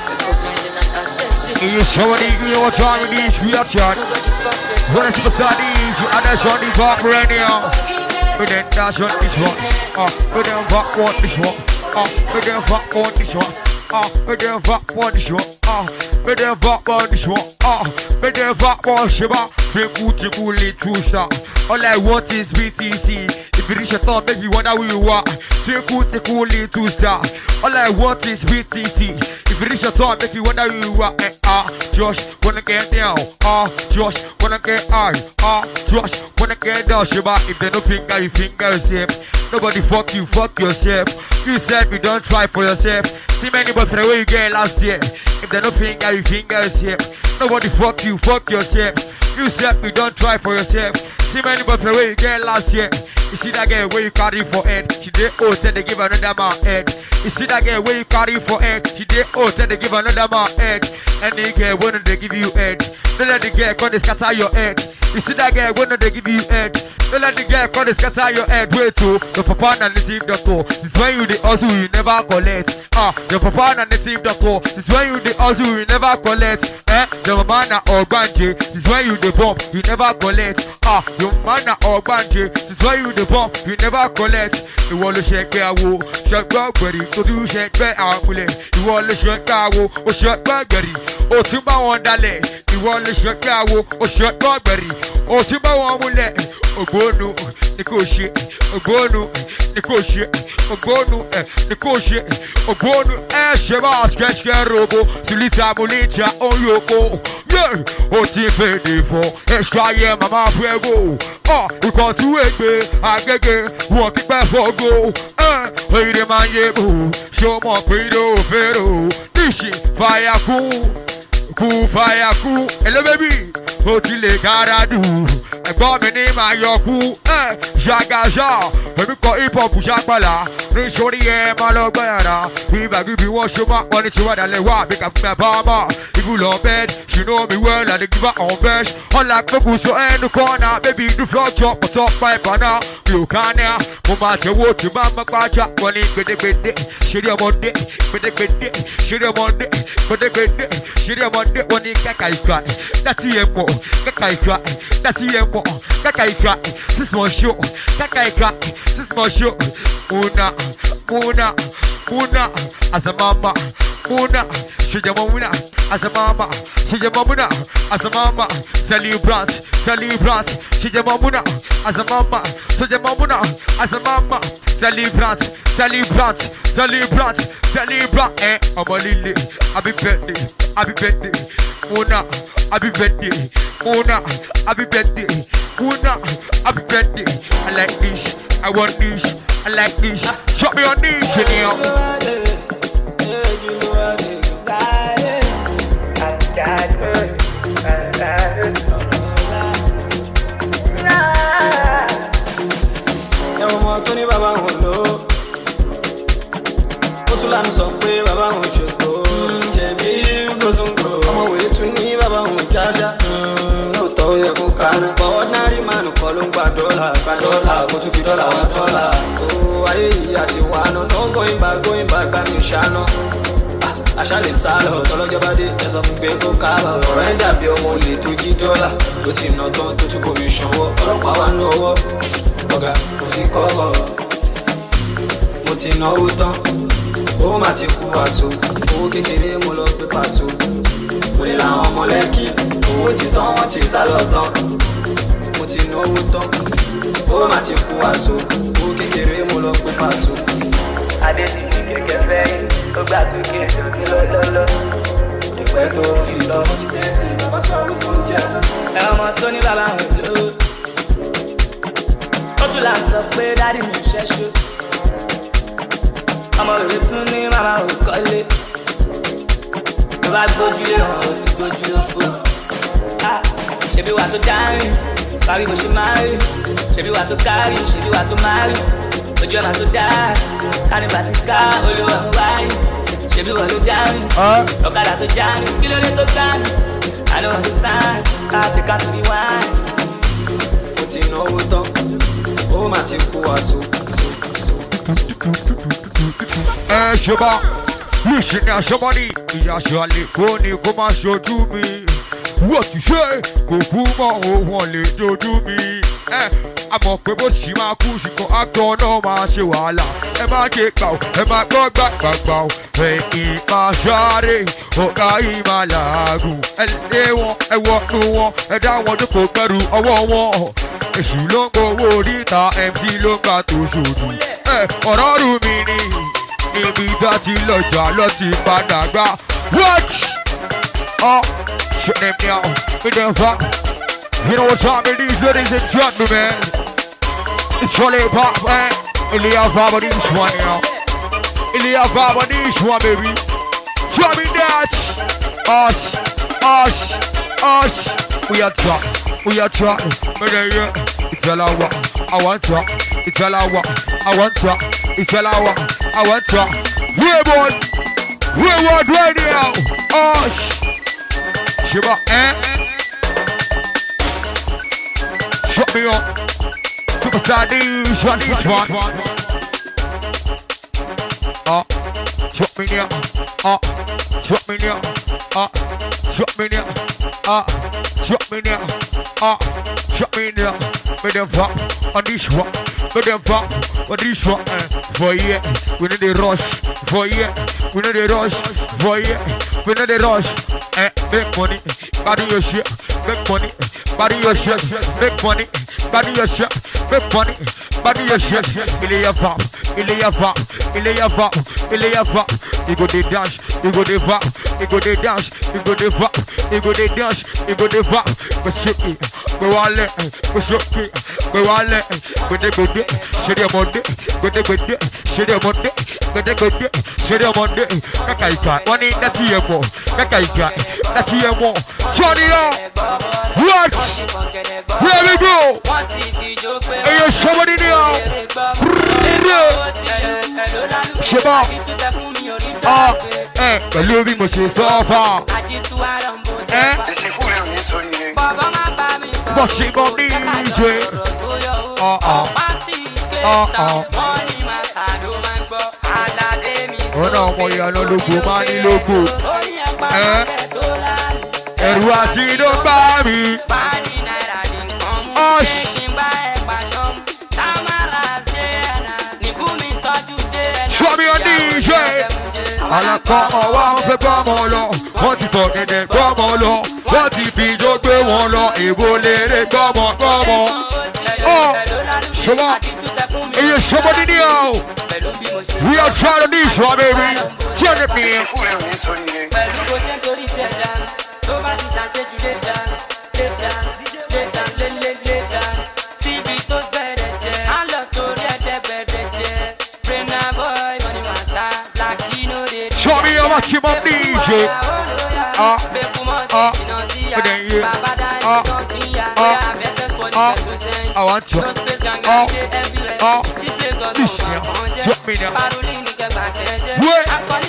You Shabba, you are trying to these reaction. When it's the studies, you understand the pop right now. We then dash on this one. We then fuck on this one. We then fuck on this one. We then fuck on this one. We then fuck on this one. We then fuck on Shiba. Frequently true star. All I want is BTC. If you reach your top, make you wonder who you are. Frequently true star. All I want is BTC. If you reach your top, make you wonder who you are. Josh, wanna get down. Josh, wanna get high. Josh, wanna get down. Shiba, if they don't finger, you finger yourself. Nobody fuck you, fuck yourself. You said you don't try for yourself. See many boys the way you get last year. If they don't finger, you finger yourself. Nobody fuck you, fuck yourself. You said you don't try for yourself. See many boys the way you get last year. You see that girl where you carry for head. She did tell they give another man head. You see that girl where you carry for head. She did tell they give another man head. Any girl when they give you head. Don't let the girl come they scatter your head. You see that girl when they give you head. Don't let the girl come they scatter your head. Wait to the papa and the team doctor. This when you the hustle you never collect. The papa and the team doctor. This when you the hustle you never collect. The mama or banji. This when you the bump you never collect. Your man or banji. This when you the bump you never collect. You want to shake wo, shake back buddy. To do shake back amule. You want to shake wo, or shake back buddy. O Timba wandale. You want to shake wo, or shake back buddy. O Timba wamule. Ogonu, negotiate. Ogonu, negotiate. Ogonu, negotiate. Ogonu, Sheba, sketch robo. Sulita Mulicha, Oyoko. Yeah, O Timba defo. Esquire, Mama Fuego. We got to wait, I get walk it back for go. Hey, the man, yeah, show my credo, Fero. Dishi, fire cool, fire cool. Hello, baby. Hotile Garadu. I got my name and your cool. Jagaja. When we call hip hop, Jabala. Rich for the air, my love, Bayana. We back if you want to mark on it, you want to let walk, pick up my bomber. If you love bed, she know me well, and they give her on bench. Unlike the bush, you end the corner, baby, the floor chop, but top by banana. You can't hear. Mama, you want to mama, Pacha, one in the shitty Monday, shitty Monday, shitty Monday, one in Kakai. That's the more, Kakai, that's the more, Kakai, this one show, Kakai, this one show. Muna, as a mama. Muna, she's a mama, as a mama. She's a mama, as a mama. Celebrant, she's a mama, as a mama. She's a mama, as a mama. Celebrant. I'm a lily, I be birthday. Muna, happy birthday. Muna, happy birthday. I like this, I want this. I like this. Shot me on this, you know. Lánàá sọ pé bàbá òun ṣògo jẹ̀bi gbósùngbò ọmọ wèrè tún ní bàbá òun jájá lóòótọ́ ó yẹ kó kánú ordinary man kọ́ ló ń gba dọ́là kó tún fi dọ́là wá dọ́là ó ayé yìí àti wà náà no going back gbá mi ṣáná àṣà lè sá lọ tọ́lọ́jọ́ bá dé ẹ sọ fún pé kó káàbọ̀ ọ̀rọ̀ ẹ̀ dàbí ọmọ olè tó jí dọ́là tó ti nà tán tó tún kò mi ṣanwó ọlọ́pàá wà ní ọwọ́ ọ̀gá kò sí kọ́kọ́ mo ti náwó tán ó má ti kú àṣọ owó kékeré mo lọ pé pàṣọ mo lè làwọn ọmọ lẹ́kì owó ti tán wọ́n ti sá lọ tán mo ti náwó tán ó má ti kú àṣọ owó kékeré mo lọ pé pàṣọ. adé ti di kẹ̀kẹ́ fẹ́yìn tó gbà tó kéde òní lọ́lọ́lọ́ ìpẹ́ tó fi lọ mo ti tẹ̀ sí i ọ̀sán olùkọ́ jẹ́. ẹ ọmọ tó ní bàbá àwọn ìlú ó tún là ń sọ pé dádì mi ṣẹ́ṣó. ọmọ rẹ̀ tún ní màmá ò kọ́lé ló bá gbójúlé hàn ó ti gbójúlé fò ṣebí wà tó dárìn parí bó ṣe máa rí ṣebí wà tó kárì ṣebí wà tó máa rí ojú ọ̀nà tó dáa kánìbà ti ká olówó wáyé ṣebí wà ló dárìn ọ̀kadà tó járin kí ló dé tó kánì I don't understand káàtì káàtì ní wáyé. mo ti náwó tán ó mà ti kú àṣọ. Ṣọba wíṣì ní aṣọ́mọ́nì ìyàṣọ́ àlè kò ní kó má ṣojú mi wọ́n ti ṣe kò kú mọ́ òun lè dojú mi àmọ́ pé bó ṣì máa kú ṣùgbọ́n àtọ̀ náà máa ṣe wàhálà ẹ má ṣe gbà ó ẹ má gbọ́ gbàgbà ó ẹ̀yìn máa ṣáré ọ̀gá yìí máa làágùn ẹ lé wọn ẹ wọ́nú wọn ẹ dá wọn tó kò gbẹrù ọwọ́ wọn èṣù ló ń gbowó oríta MC ló ń gbà tó ṣòdù ọ̀rọ̀ rù mí ni. Ibi tá ti lọ́jà lọ ti padà gbá. Watch! Oh, shut them down. With them fuck. You know what time it is, ladies and gentlemen. It's Charlie Pop, man. Ilya Baba this one, you know. Ilya Baba this one, baby. Tell me that. Us. We are trying. It's all I want. I want to. It's all I want. I want to. It's all I want. I want to. Yeah, boy. We're what right now. Shiba, Shut me up. Superstar news on this one. Shut me now. Shut me now. Shut me now. Shut me now. Shut me now. Make them fuck on this one. Make them fuck on this one. For yeah, we need a rush. For yeah, we need a rush. For yeah, we need a rush. Make money, body your shit. Make money, body your shit. Make money, body your shit. Make money, body your shit. Ilya Fab, Ilya Fab, Ilya Fab, Ilya Fab. You go dey dance, you go dey fab, you go dey dance, you go dey fab, you go dey dance, you go dey fab. Go shake it, go wale, go shake it, go wale. Go dey, shake your Monday, go dey, shake your Monday, go dey, shake your Monday. Kakaika, one in that year more. Kakaika, that year more. Johnny up, what? Here we go. Hey, you somebody now. Sheba. Pẹ̀lú bí mo ṣe sọ́fà. Bọ́ ṣe bọ́ ní ìṣe. Ọ̀nà ọmọ ìyànà lógo máa ní lógo. Ẹ̀rù àti iná bá mi. Show me your DJ. Alakọ ọwọ́ àwọn fẹ́ gbọ́ ọmọ lọ. Wọ́n ti tọ̀ dẹ̀dẹ̀ gbọ́ ọmọ lọ. Wọ́n ti fi ijó gbé wọn lọ. Èbó lèrè gbọ́mọ. Ṣọlá, èyí ṣọmọ dídí o. We are trying to do this one, baby. Turn it me. Pẹ̀lú bó ṣe ń torí ṣe dán, tó bá ti ṣàṣejù lé dán. Tíbi tó gbẹ̀rẹ̀ jẹ́, á lọ torí ẹ̀jẹ̀ gbẹ̀rẹ̀ jẹ́. shit. I want you. This year, drop me now. Wait.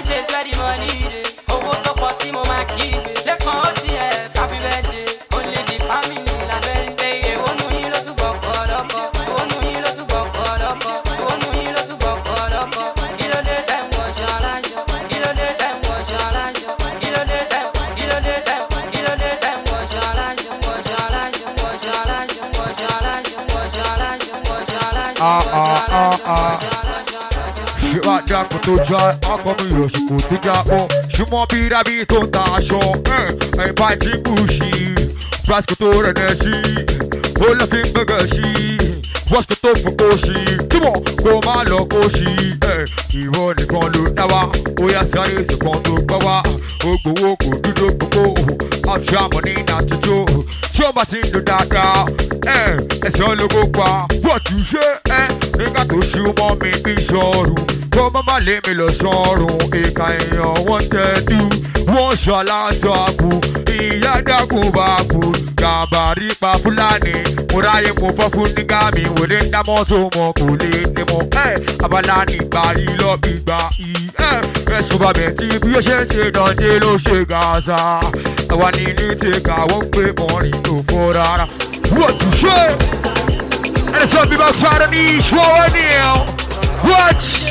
Je vais dire que tout déjà, comme je suis tout déjà, oh, je m'en pire à vie ton tâchon, un parti bouchi, parce que tout l'énergie, oh la fin de gâchis, parce que tout faut cocher, tout bon, comment le cocher, il va les prendre le tabac, oh y'a ça et c'est quand tout bawa, oh go, du go, I'm jamming in at the door. Somebody in the Dakar, it's all the go qua. What you say, they got to show my baby sorrow. Come on, let me lo sorrow. If I wanted to, one shall answer. Iya da kubaku, gambari pa fulani. Muraye mo pa funigami, within the mozo mo kule demo. Abalani bari lo bigba. Rescuba beti, you should say don't tell she Gaza. I want you to take a one quick morning to for that. What to say? And it's all about trying to niche for now. Watch.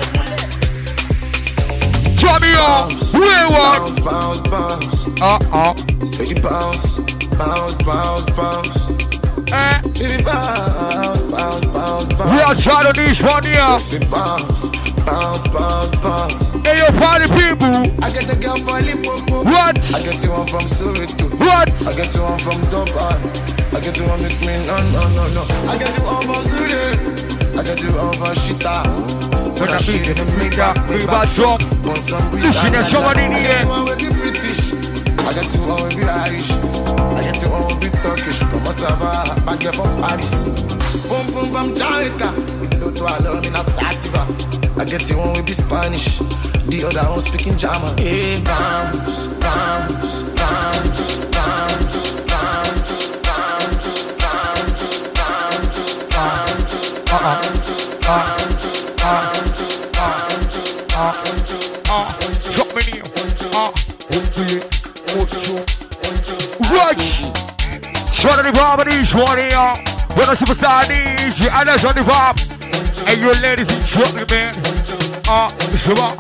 Drop me on. Where what? Bounce, bounce. Steady bounce. Baby bounce. We are trying to niche for now. Bounce. Hey, yo, party people. I get the girl for Limpopo. What? I get you one from Soweto. What? I get you one from Dubai. I get you one with me, no. I get you one from Sudan. I get you one from Shita. When I shit in the makeup, we back drop. Listen, there's someone in here. I get you one with the British. I get you one with the Irish. I get you one with the Turkish. Come on, Sava, back here from Paris. Boom from Jamaica. It do to alone in a sativa. I get you one with the Spanish. The other one speaking German. Hey, bounce. Drop me near. Right. Try to vibe this one here. When a superstar needs you, and that's on the vibe. And your ladies and gentlemen. Shabba.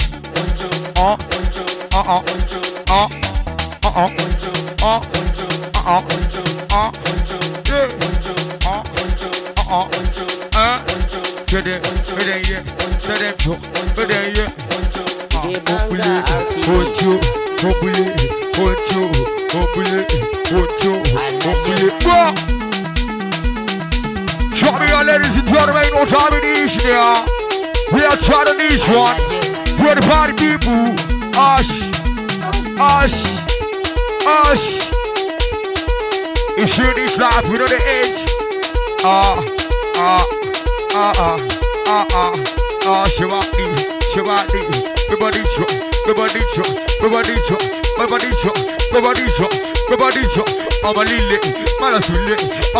Drop me on, ladies and gentlemen, no time in this there. We are trying to this one. We're the party people. Ash. You shoot this life without the edge. Shabati. Everybody drop. I'm a lily, Malasule.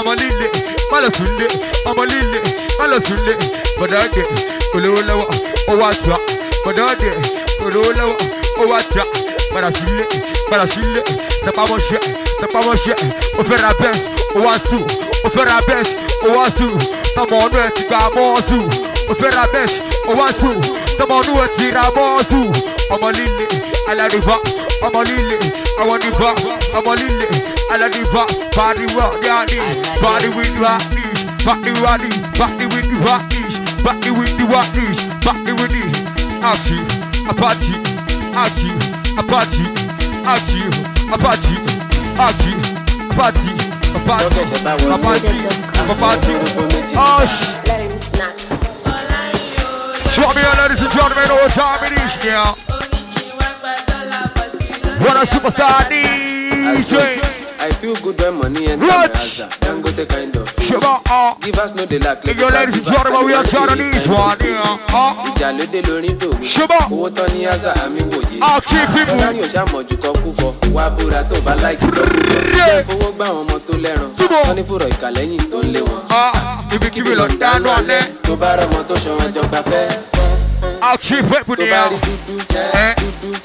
But I get Olola, or what's up? But I get Olola, or what's up? Malasule, the power share, Opera best, Owasu, come on, let's go, Opera best, Owasu, come on, let's go, I'm a lily, I like the back, I'm a lily, I want the back, I'm a lily, I like the back, body rock, body with the rock, body with the rock, body with the Show me, ladies and gentlemen, all time it is now. What a superstar DJ. I feel good when money enter my answer. Don't go take kind of. Give us no the lack. Hey, yo, ladies and gentlemen, we are trying to this one. Ìjàlódé lórí tòun. Owó tán ní àṣà àmì wòye. I'll keep people. Ọ̀dà ni ò ṣàmọ̀jù kan kú fọ. Wá búra tó bá láìkí lọ kú fọ. Ṣé fowó gbá àwọn ọmọ tó lẹ́ràn? Wọ́n ní fúrọ̀ ìkàlẹ́yìn tó ń lé wọn. Ibikíbi lọ dáná alẹ́. Tó bá rọmọ tó ṣan ọjọ́ gbafẹ́. I'll keep people there. Tó bá rí dúdú jẹ́.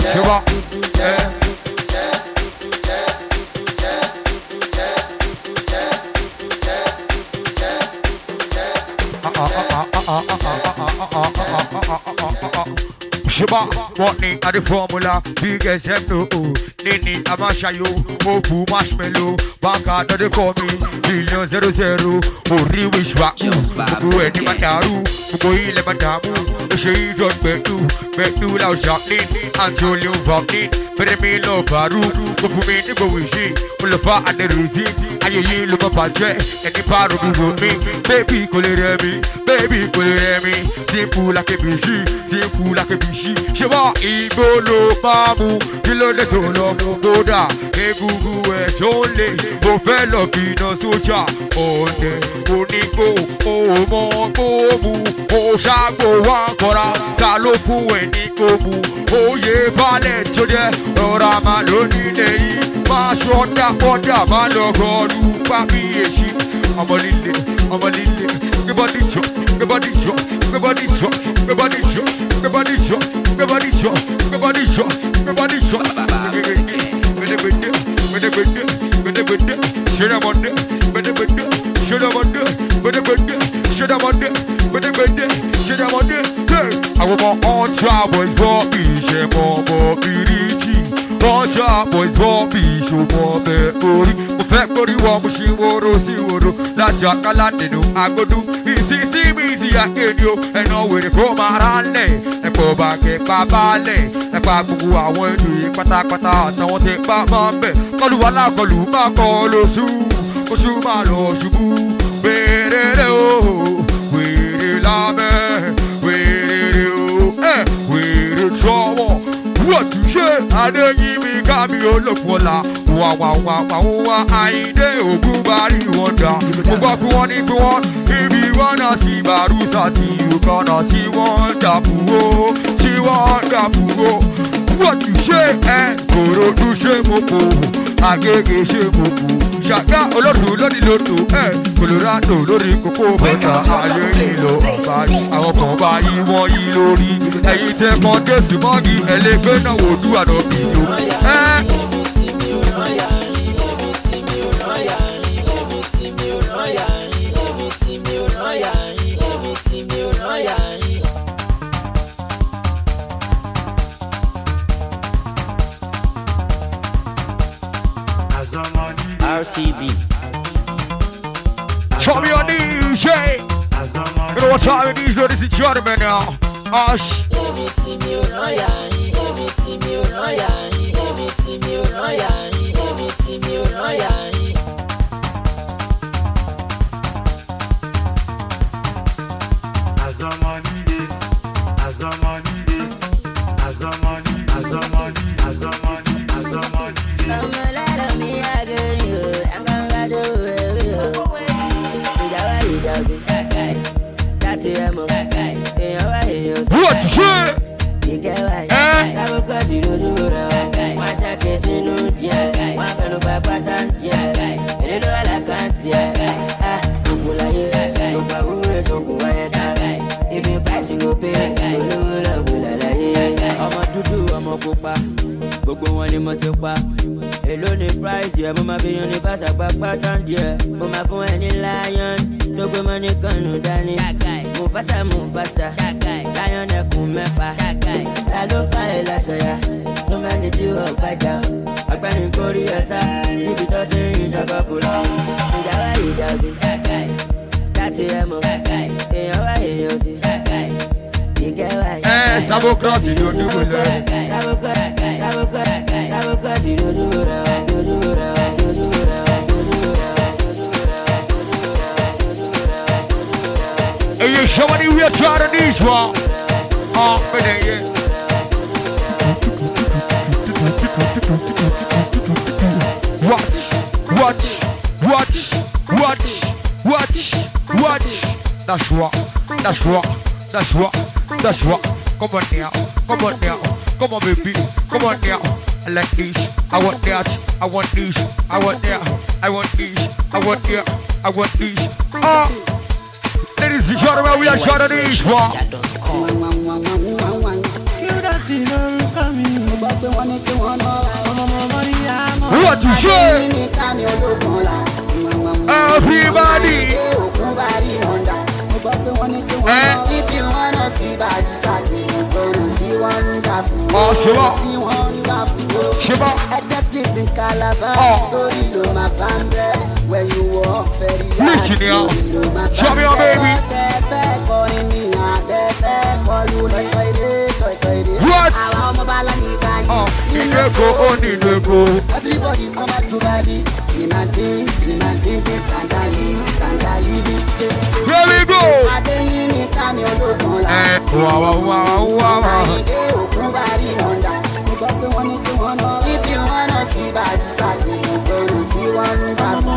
Shiba, Watney at the formula, biggest M2, Nini, Amashayo, Opu Marshmallow, Banka, that they call me, Billion 00, Ori Wish Rock, Ruedi Mataru, Ugoile Matamu, the shade on Betu, Lao Shopnin, Antonio Vopnin, Peremilo Paru, Kufumi, go Wishi, Ulafa and the Ruzi, Ayi Lupapache, and the Paru with me, baby, Kuliremi, simple like a bishi, simple like a bishi. Shiba Igolo Mamu, Kilo de Solo, Boda, Egugu, Only, Bofelo Pino Sucha, Onde, Oniko, Omo, Omu, Oshako, Wankora, Talofu, and Nikobu, Oye, Vale, Jode, Orama, Loni, Mashota, Oda, Malogodu, Papi, I'm a little, everybody jump, everybody jump, everybody jump, everybody jump, everybody jump, everybody jump, everybody jump, everybody jump. I want my own job boys for me, more Piriti. On job boys for me, show more Pepori. Factory war machine woro si woro la jaka la denu agodu easy I get you and no way to go marale e ko ba ke pa bale e pa gugu awon edu pátápátá na won te pa ma be kolu wala kolu ma ko lo su osu ma lo subu werere o were la me were o were trouble what you say adeyin mi ka mi olopola wa aide ogubari wonder gbogbo fún wọn ní bí wọn ibi wọn náà sí barusa tí o kọ́nà sí wọn dàbúrò tí wọn dàbúrò wọ́n ti ṣe kòròdú ṣe moko Agége ṣe moko Ṣàgá olódù lónìí lódò Colorado lórí kókó bọ́tà ayé nílò àbáyé àwọn kan bá yí wọ́n yí lórí ẹ̀yin tẹ́ kan dé sí mọ́gì ẹlẹ́gbẹ́ náà wò dú àná bí o. RTB. Show me your DJ. You know what time it is, ladies and gentlemen now. Hush. What you say? Gbogbo wọn ni mo ti pa èló ni price yẹ mo máa fi yan ní bàtàgbà pátán díẹ̀ mo máa fún ẹ ní lion tó gbé mọ́ ní kànnù dání Mufasa lion ẹkùn mẹ́fà ta ló fà ẹ́ lásọ̀yà tó mẹ́ni tí ó gbàjà ọ̀gbẹ́ni kórí ẹ̀sà níbi tó ti ń ṣọkọ̀ kúrò ìdáwà ìdásí láti ẹ̀ mọ̀ èèyàn wá èèyàn sí Sabokrati ló dúró lẹ. Sabokrati ló dúró lẹ. Hey, you show me we are trying to this one. What? That's what. Come on now. Come on, baby. Come on now. I like this. I want that. I want this. I want that. I want this. I want that. I want this. Ladies and gentlemen, we are short of this one. What you say? Everybody. If you wanna see bad Saturday, you're gonna see wonderful. Oh, Shiba. At that place in Calabar, story lo my band. Where you walk very hard. Listen here. Show me your baby. What? Everybody come out to body. Here we go. If you wanna see bad Saturday, you're gonna see wonderful.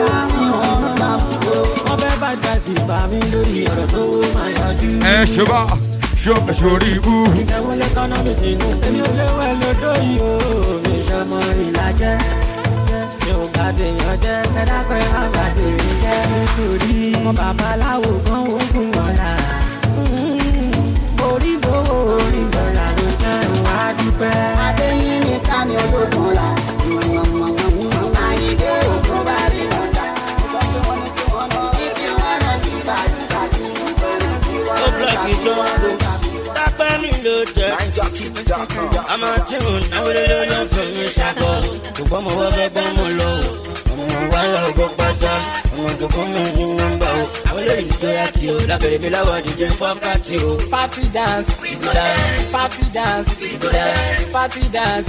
I'm a tune, I will learn from you, Shako. To come over, I'm low. While I go back, I'm going to come in number. I will learn to ask you, la baby, la what did you fuck at you? Party dance, party dance, party dance,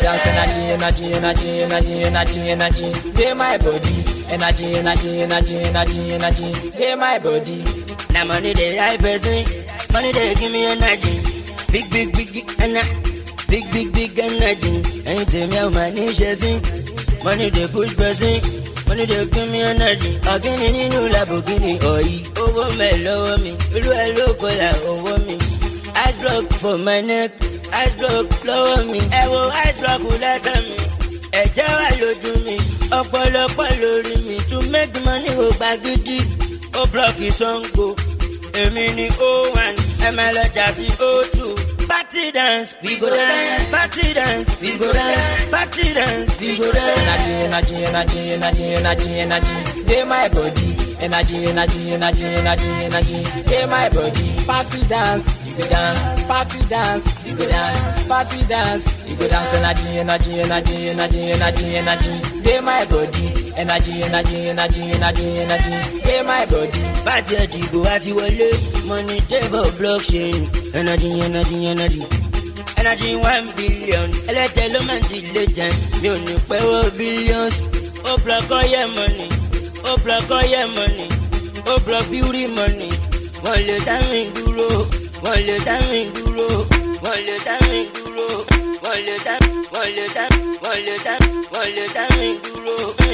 energy. They my body, energy. They my body. Now money they life me, money they give me energy. Big energy. Anytime you money chasing, money they push pressing, money they give me energy. Again in new Lamborghini, over me, lower me, hello over me. I drop for my neck, I drop lower me. I drop will let me. A jawa loju me, ọ̀pọ̀lọpọ̀ lórí me to make the money go back to deep. Oh block is on go. Emini 01, MLJ 02. Party dance, we go dance. Party dance, we go dance. Party dance, we go dance. Energy. They my body. Energy. They my body. Party dance, you go dance. Party dance, you go dance. Party dance, you go dance. Energy. They my body. Energy. They my body. Party go at you money table blockchain. Energy. Energy 1 billion. Element legend. You need power billions. Oh block all your money. Oh block all your money. Oh block beauty money. One le diamond duro. One le diamond duro. One le diamond duro. One le diamond duro.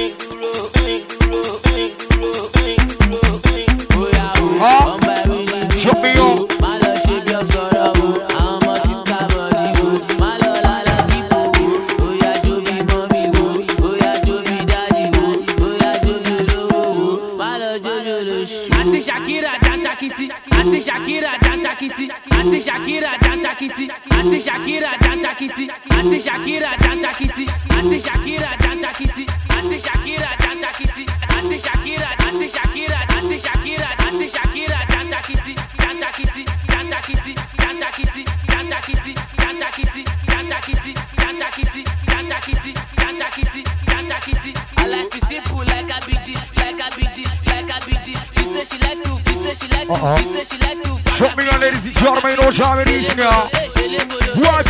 Show me your. Auntie Shakira dance akiti. Auntie Shakira dance akiti. Auntie Shakira dance akiti. Auntie Shakira dance akiti. Auntie Shakira dance akiti. Auntie Shakira dance akiti. Auntie Shakira dance akiti. Auntie Shakira dance akiti. Dance akiti. Dance akiti. Dance akiti. Dance akiti. Dance akiti. Dance akiti. Dance akiti. Dance akiti. Dance akiti. Dance akiti. I like to simple like a big deal. Like a big deal. Like a big deal. She say she like to. She say she like to. She say she like to. Show me your ladies and gentlemen, you know what it is now. What?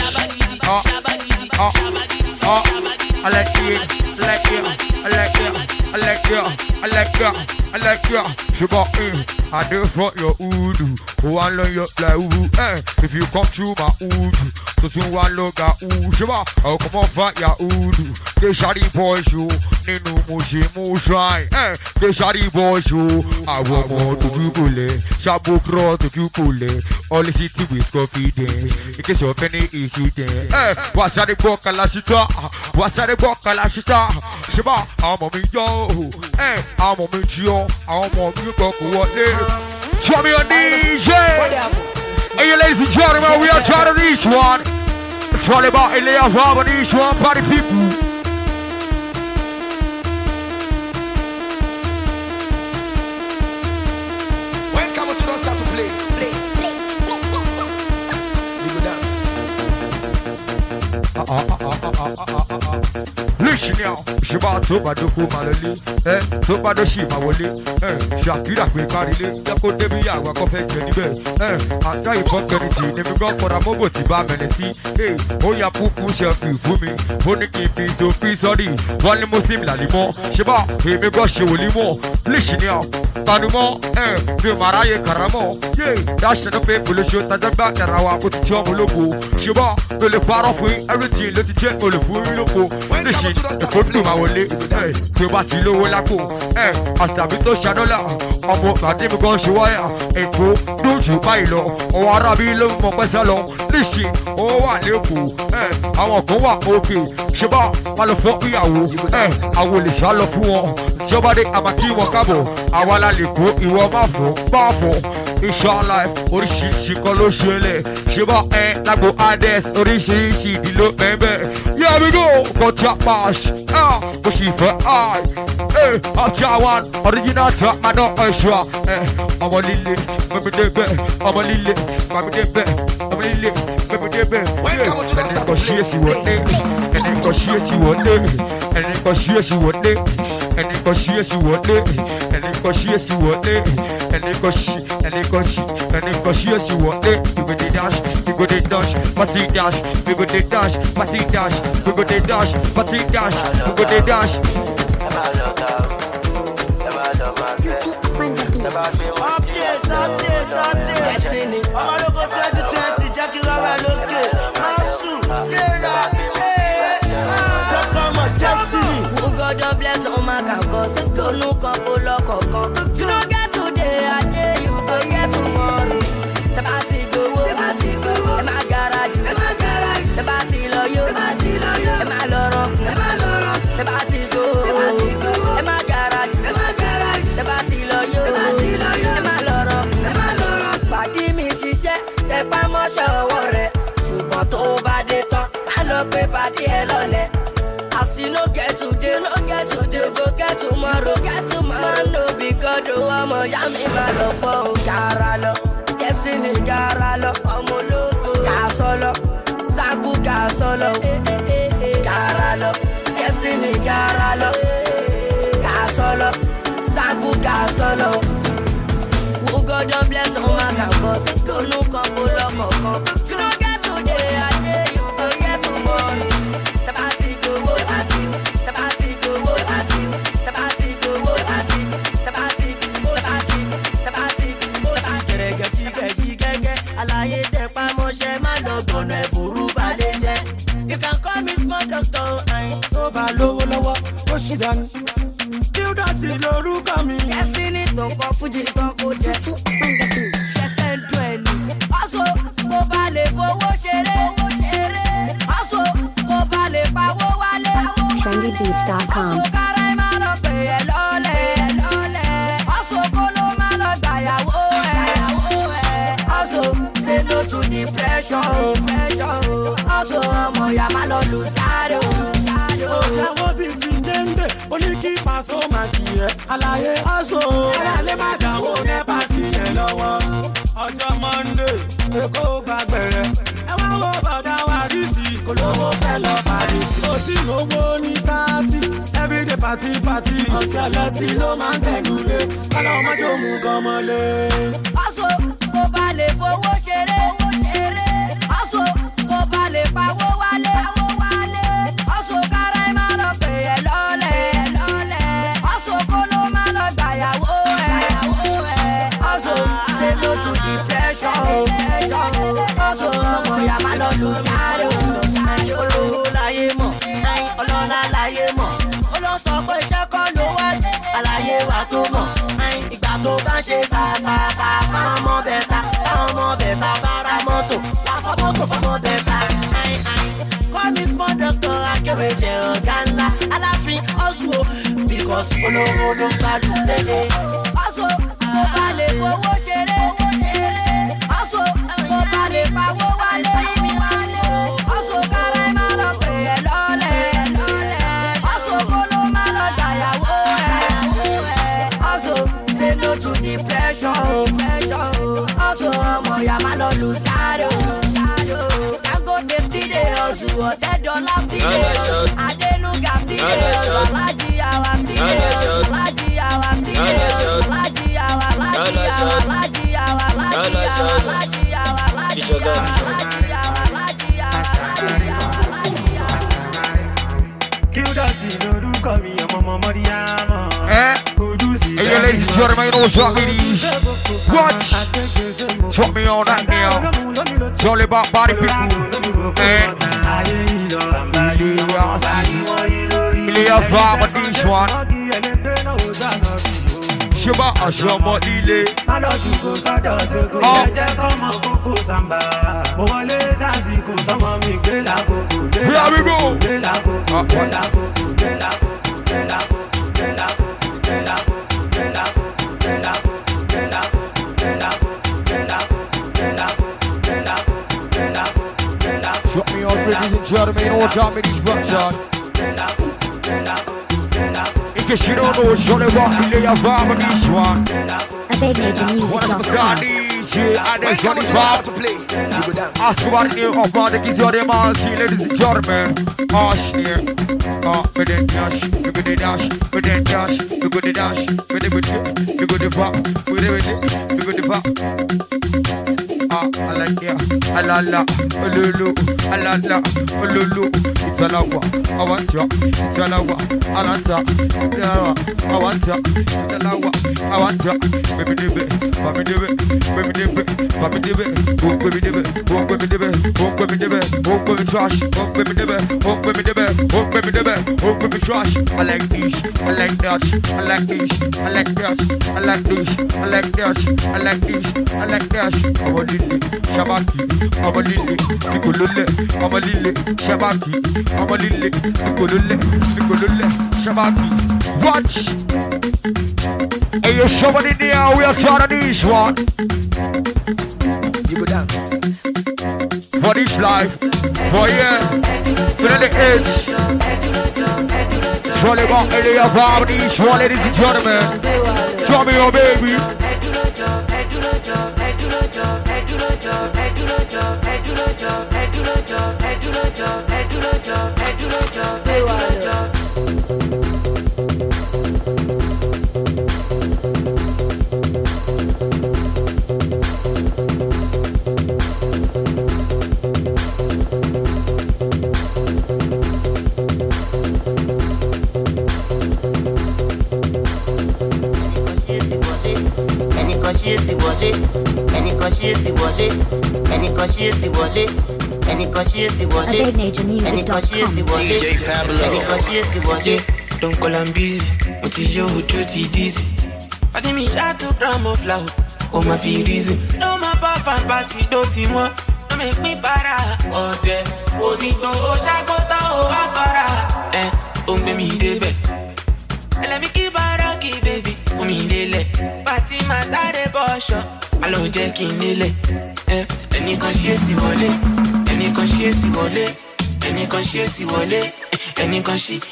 Alexia. She got in. I do front your hood. Oh, I love you like woo. If you come through my hood, tó tún wá lọ́gà ṣọ́bà ọkọ̀ mọ́ fàyà udu dé sáré bọ́ọ̀ṣù nínú mọ̀ṣẹ̀mọ̀ṣáì dé sáré bọ́ọ̀ṣù àwọn ọmọ tójú kò lẹ̀ ṣàbókúrọ̀ tójú kò lẹ̀ all city with confidence in case of any incident wà sáré gbọ́ kàlàṣítà wà sáré gbọ́ kàlàṣítà ṣọ́bà àwọn ọmọ mi yọ àwọn ọmọ mi jí ọ àwọn ọmọ mi kọ̀ kó wọlé. Show me your DJ. Hey, ladies and gentlemen, we are trying to reach one. It's all about Elia Vava, reach one party people. Welcome to the start to play. You go dance. Listen now, Shiba Toba do Kumalali, Toba do Shiba Woli, Shakira Kwekarile, Yako Debia, Wakofe Jennifer, and Guy Pomperity, never got for a mobile Tiba Menesi, Oya Pupu Shelfi Fumi, Honiki Piso Pisodi, one Muslim Lalimo, Shiba, he may go Shulimo, listen now, Tanumo, Maraye Karamo, Dash the people shoot at the back and Rawa put Chomologo, Shiba, to the far off way, everything, let the jet or the food loco, listen. The foot to my wallet, so much low laco, Astabito Shadola, Omo Matim Gonshawaya, Echo, don't you buy low, or Arabilo Mopasalo, listen, oh, I live, I want to walk okay, Shaba, Malofopia, I will shallow poor, Jobade Amaki Wakabo, I want to live, you are powerful. Inshallah, Orishi Kolo Shele, Shiba and Labo Ades, Orishi, Dilo Bebe. Here we go, Kocha Bash, Bushifa I, Achawan, original trap, Mano Ashwa, I'm a lily, Baby Debe, I'm a lily, Baby Debe, I'm a lily, Baby Debe. Welcome to the start of play. And then Koshia, you want it, and then Koshia, you want it, and then Koshia, you want it, and then Koshia, you want it, and then Koshi. And then cause yes you want it, you go the dash, you go the dash, party dash, you go the dash, party dash, you go the dash, party dash, you go the dash. Destiny, I'm a local 2020, Jackie Rara Loke, Masu, Destiny. Who God don't bless no man can cause, don't know couple lock up. You don't get today, I tell you. Tomorrow, the party go, in my garage, the party lawyer, in my loro, the party go, in my garage, the party lawyer, in my loro, party me si je, the pamo shawore, ṣùgbọ́n tó bá dé tán, I love pay party elole. As you no get today, go get tomorrow, no be God, I'm a yummy man of foe, Caralo, Destiny Caralo, I'm a loco, Casolo, Saku Casolo, Caralo, Destiny Caralo, Casolo, Saku Casolo. Who God don't bless no man can cause, don't look up, you don't get today, I tell you, go get tomorrow. The party go, the party go, the party go, you can call me small doctor, tó bá lówó lọ́wọ́, ó ṣì dání. Builder sí lórúkọ mi. Destiny tó ń kọ Fuji kan kó jẹ. Ṣẹ̀ṣẹ̀ ń dùn ẹni. Ọ̀ṣọ́ kò bá lè fowó ṣeré. Ọ̀ṣọ́ kò bá lè pawó wálé. trendybeats.com. Ọ̀ṣọ́ kára ẹ̀ máa lọ pè é lọ́lẹ̀. Ọ̀ṣọ́ kó ló máa lọ gbàyàwó ẹ̀. Ọ̀ṣọ́ say no to depression. Ọ̀ṣọ́ ọmọ ìyá máa lọ lù sáré o. Òjàwó bíi ti dénde, ó ní kí pàṣọ máa kì í ẹ́. Àlàyé ọ̀ṣọ́, ẹ̀rọ lè má dáwó nẹ́pà sí ẹ̀ lọ́wọ́. Ọjọ́ Monday, Èkó gbàgbẹ̀rẹ̀. Ẹ wá wo bọ̀dá wa rí sí i, kò lówó fẹ́ lọ parí sí. Kò tí lówó ní táàtì, everyday party. Ọtí ọlọ́tí ló máa ń tẹ̀lé. Kọ́lá ọmọdé ò mú gan mọ́lé. Ọ̀ṣọ́ kò bá lè fowó ṣeré. Ọ̀ṣọ́ kò bá lè pawó wálé. Ọ̀ṣọ́ kára ẹ̀ máa lọ pè é lọ́lẹ̀. Ọ̀ṣọ́ kó ló máa lọ gbàyàwó ẹ̀. Ọ̀ṣọ́ say no to depression. Ọ̀ṣọ́ ọmọ ìyá máa lọ lù sáré. tó mọ̀. Ìgbà tó bá ṣe sàṣàṣà fáwọn ọmọ bẹ̀ta. Fáwọn ọmọ bẹ̀ta bára mọ́tò. Wá fọ́ mọ́tò fọ́mọ bẹ̀ta. Call me small doctor, akéwèjẹ ọ̀gá ńlá. Aláàfin ọ̀ṣun o, because olówó ló ń gbádùn lédè. Ọ̀ṣun mo bá lè fowó ṣeré. Ọ̀ṣun mo bá lè pawó wálé. Ọ̀ṣun kára ẹ̀ máa lọ pè é lọ́lẹ̀. Ọ̀ṣun kó ló máa lọ jàyàwó ẹ̀. Ọ̀ṣun say no to depression. Ọ̀ṣun ọmọ ìyá máa lọ lù sáré o. $10 still Adenuga still Lajiyawa still Lajiyawa Hey, ladies and gentlemen, you know what's up, ladies? Watch! Drop me on that now. It's all about body people. And Ilya Farmer, this one. Shiba Ashama Ile. Here we go. Drop me off, ladies and gentlemen, you know what time it is, Rockshot. In case you don't know, it's only about Ilya Farmer, this one. A big major music DJ, and there's Johnny Bob. Ask about the name of God, the kids of the man, see, ladies and gentlemen. Ash here. With the dash, with the dash, with the dash, with the dash, with the pop, with the pop. I like ya, alala, alulu, alala, alulu. It's alawa, I want ya, it's alawa, alanta, I want ya, it's alawa, I want ya. Baby dib it, baby dib it, baby dib it, baby dib it, oh baby dib it, oh baby dib it, oh baby dib it, oh baby trash, oh baby dib it, oh baby dib it, oh baby dib it, oh baby trash. I like this, I like that, I like this, I like that, I like this, I like that, I like this, I like that. Shabaki, Amalili, Nicolule, Amalili, Shabaki, Amalili, Nicolule, Shabaki. Watch! Hey, you somebody there, we are trying to this one. You go dance. For this life, for yeah, to the edge. It's all about Ilya Farmer, this one, ladies and gentlemen. Tell me your baby. DJ Pablo. Don't call am busy, but you dirty this. I didn't mean shot to gram of loud. Oh my feel reason. No my papa and passy don't you want? Don't make me para. Oh there, oh me go oh shagota oh akara. Me debe. Let me keep a rocky baby. Oh me dele. Party my tare bosho. Allo Jackie nile. Any conscience wole. Any conscience wole. Any conscience wole. Any conscience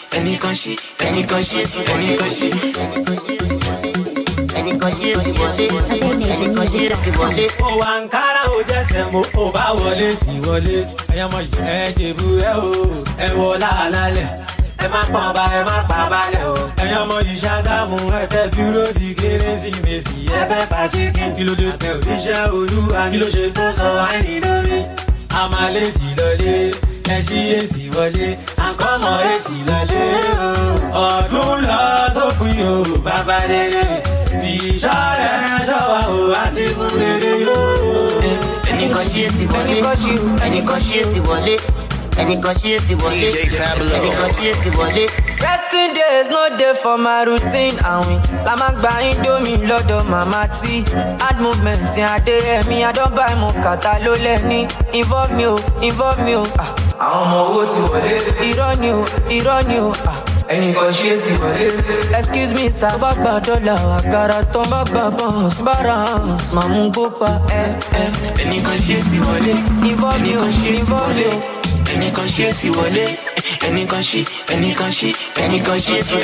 wole. Oh Ankara o jese mo o ba wọlé sí wọlé. Ayamo ẹ jebu ẹ o ẹ wọlá alálẹ̀. Ẹ má pọn ba ẹ má pa balẹ̀ o. Ayamo Ìṣàgámù ẹ tẹ dúró di Kérésìmesì. Ẹ fẹ́ pa chicken kí ló dé tẹ òṣìṣẹ́ Olúwa kí ló ṣe tó sọ wáìnì lórí. Àmàlẹ́ sì lọlé. Ẹṣí èsì wọlé, àkọ́mọ èsì lọlé o. Ọdún lọ sópin o, bàbá rere. Fi ìṣọ́rẹ́ ṣọ́wà o, àti fún rere o. Ẹnìkan ṣí èsì wọlé, ẹnìkan ṣí èsì wọlé, ẹnìkan ṣí èsì wọlé, ẹnìkan ṣí èsì wọlé, Resting days no day for my routine. And we la ma gba indomie lọ́dọ̀ mama T. Add movement in a day, me I don't buy more kata lo lẹ́ni. Involve me o. Àwọn ọmọ owó ti wọlé. Irọ́ ni o. Ẹnìkan ṣe é sí wọlé. Excuse me sir. Bá gba dọ́là àkàrà tán. Bá gba bọ́ns bára hàn. Màá mú gbópa Ẹnìkan ṣe é sí wọlé. Involve me o. Ẹnìkan ṣe é sí wọlé. Ẹnìkan ṣe é sí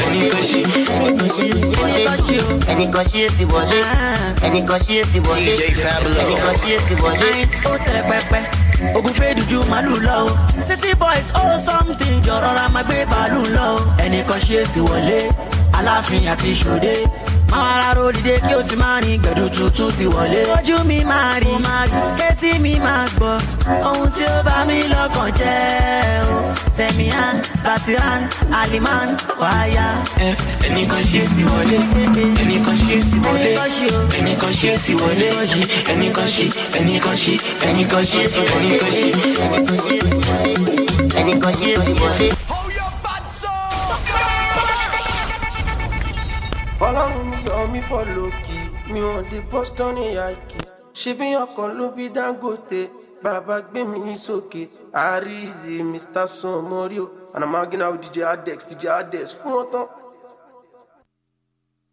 wọlé. Ó tẹ̀lé pẹ́pẹ́. Ogun fẹ́ dùjú màlúù lọ o. City boys oh something jọ̀rọ̀ra máa gbé bàálù lọ o. Ẹnìkan ṣe é sí wọlé. Aláàfin àti Ṣòdé. Máa ra ròdìdé kí o sì máa rìn gbẹ̀dù tuntun ti wọlé. Ojú mi máa rí, etí mi máa gbọ́. Ohun tí ó bá mi lọ́kàn jẹ́ o. Sẹ̀míhàn, Bàtìrán, Àlìmán, wáyà. Ẹnìkan ṣe é sí wọlé. Ẹnìkan ṣe é sí wọlé. Ẹnìkan ṣe é sí wọlé. Ẹnìkan ṣe é sí wọlé. Ẹnìkan ṣe é sí wọlé. Ọlọ́run mi yọ mí fọ́ lókì, mi ò di Boston ní Yankee. Ṣé bí ọkàn ló bí Dangote, bàbá gbé mi sókè. Àríyí Mr. Somorio, and I'm hanging out with DJ Adex fún ọtán.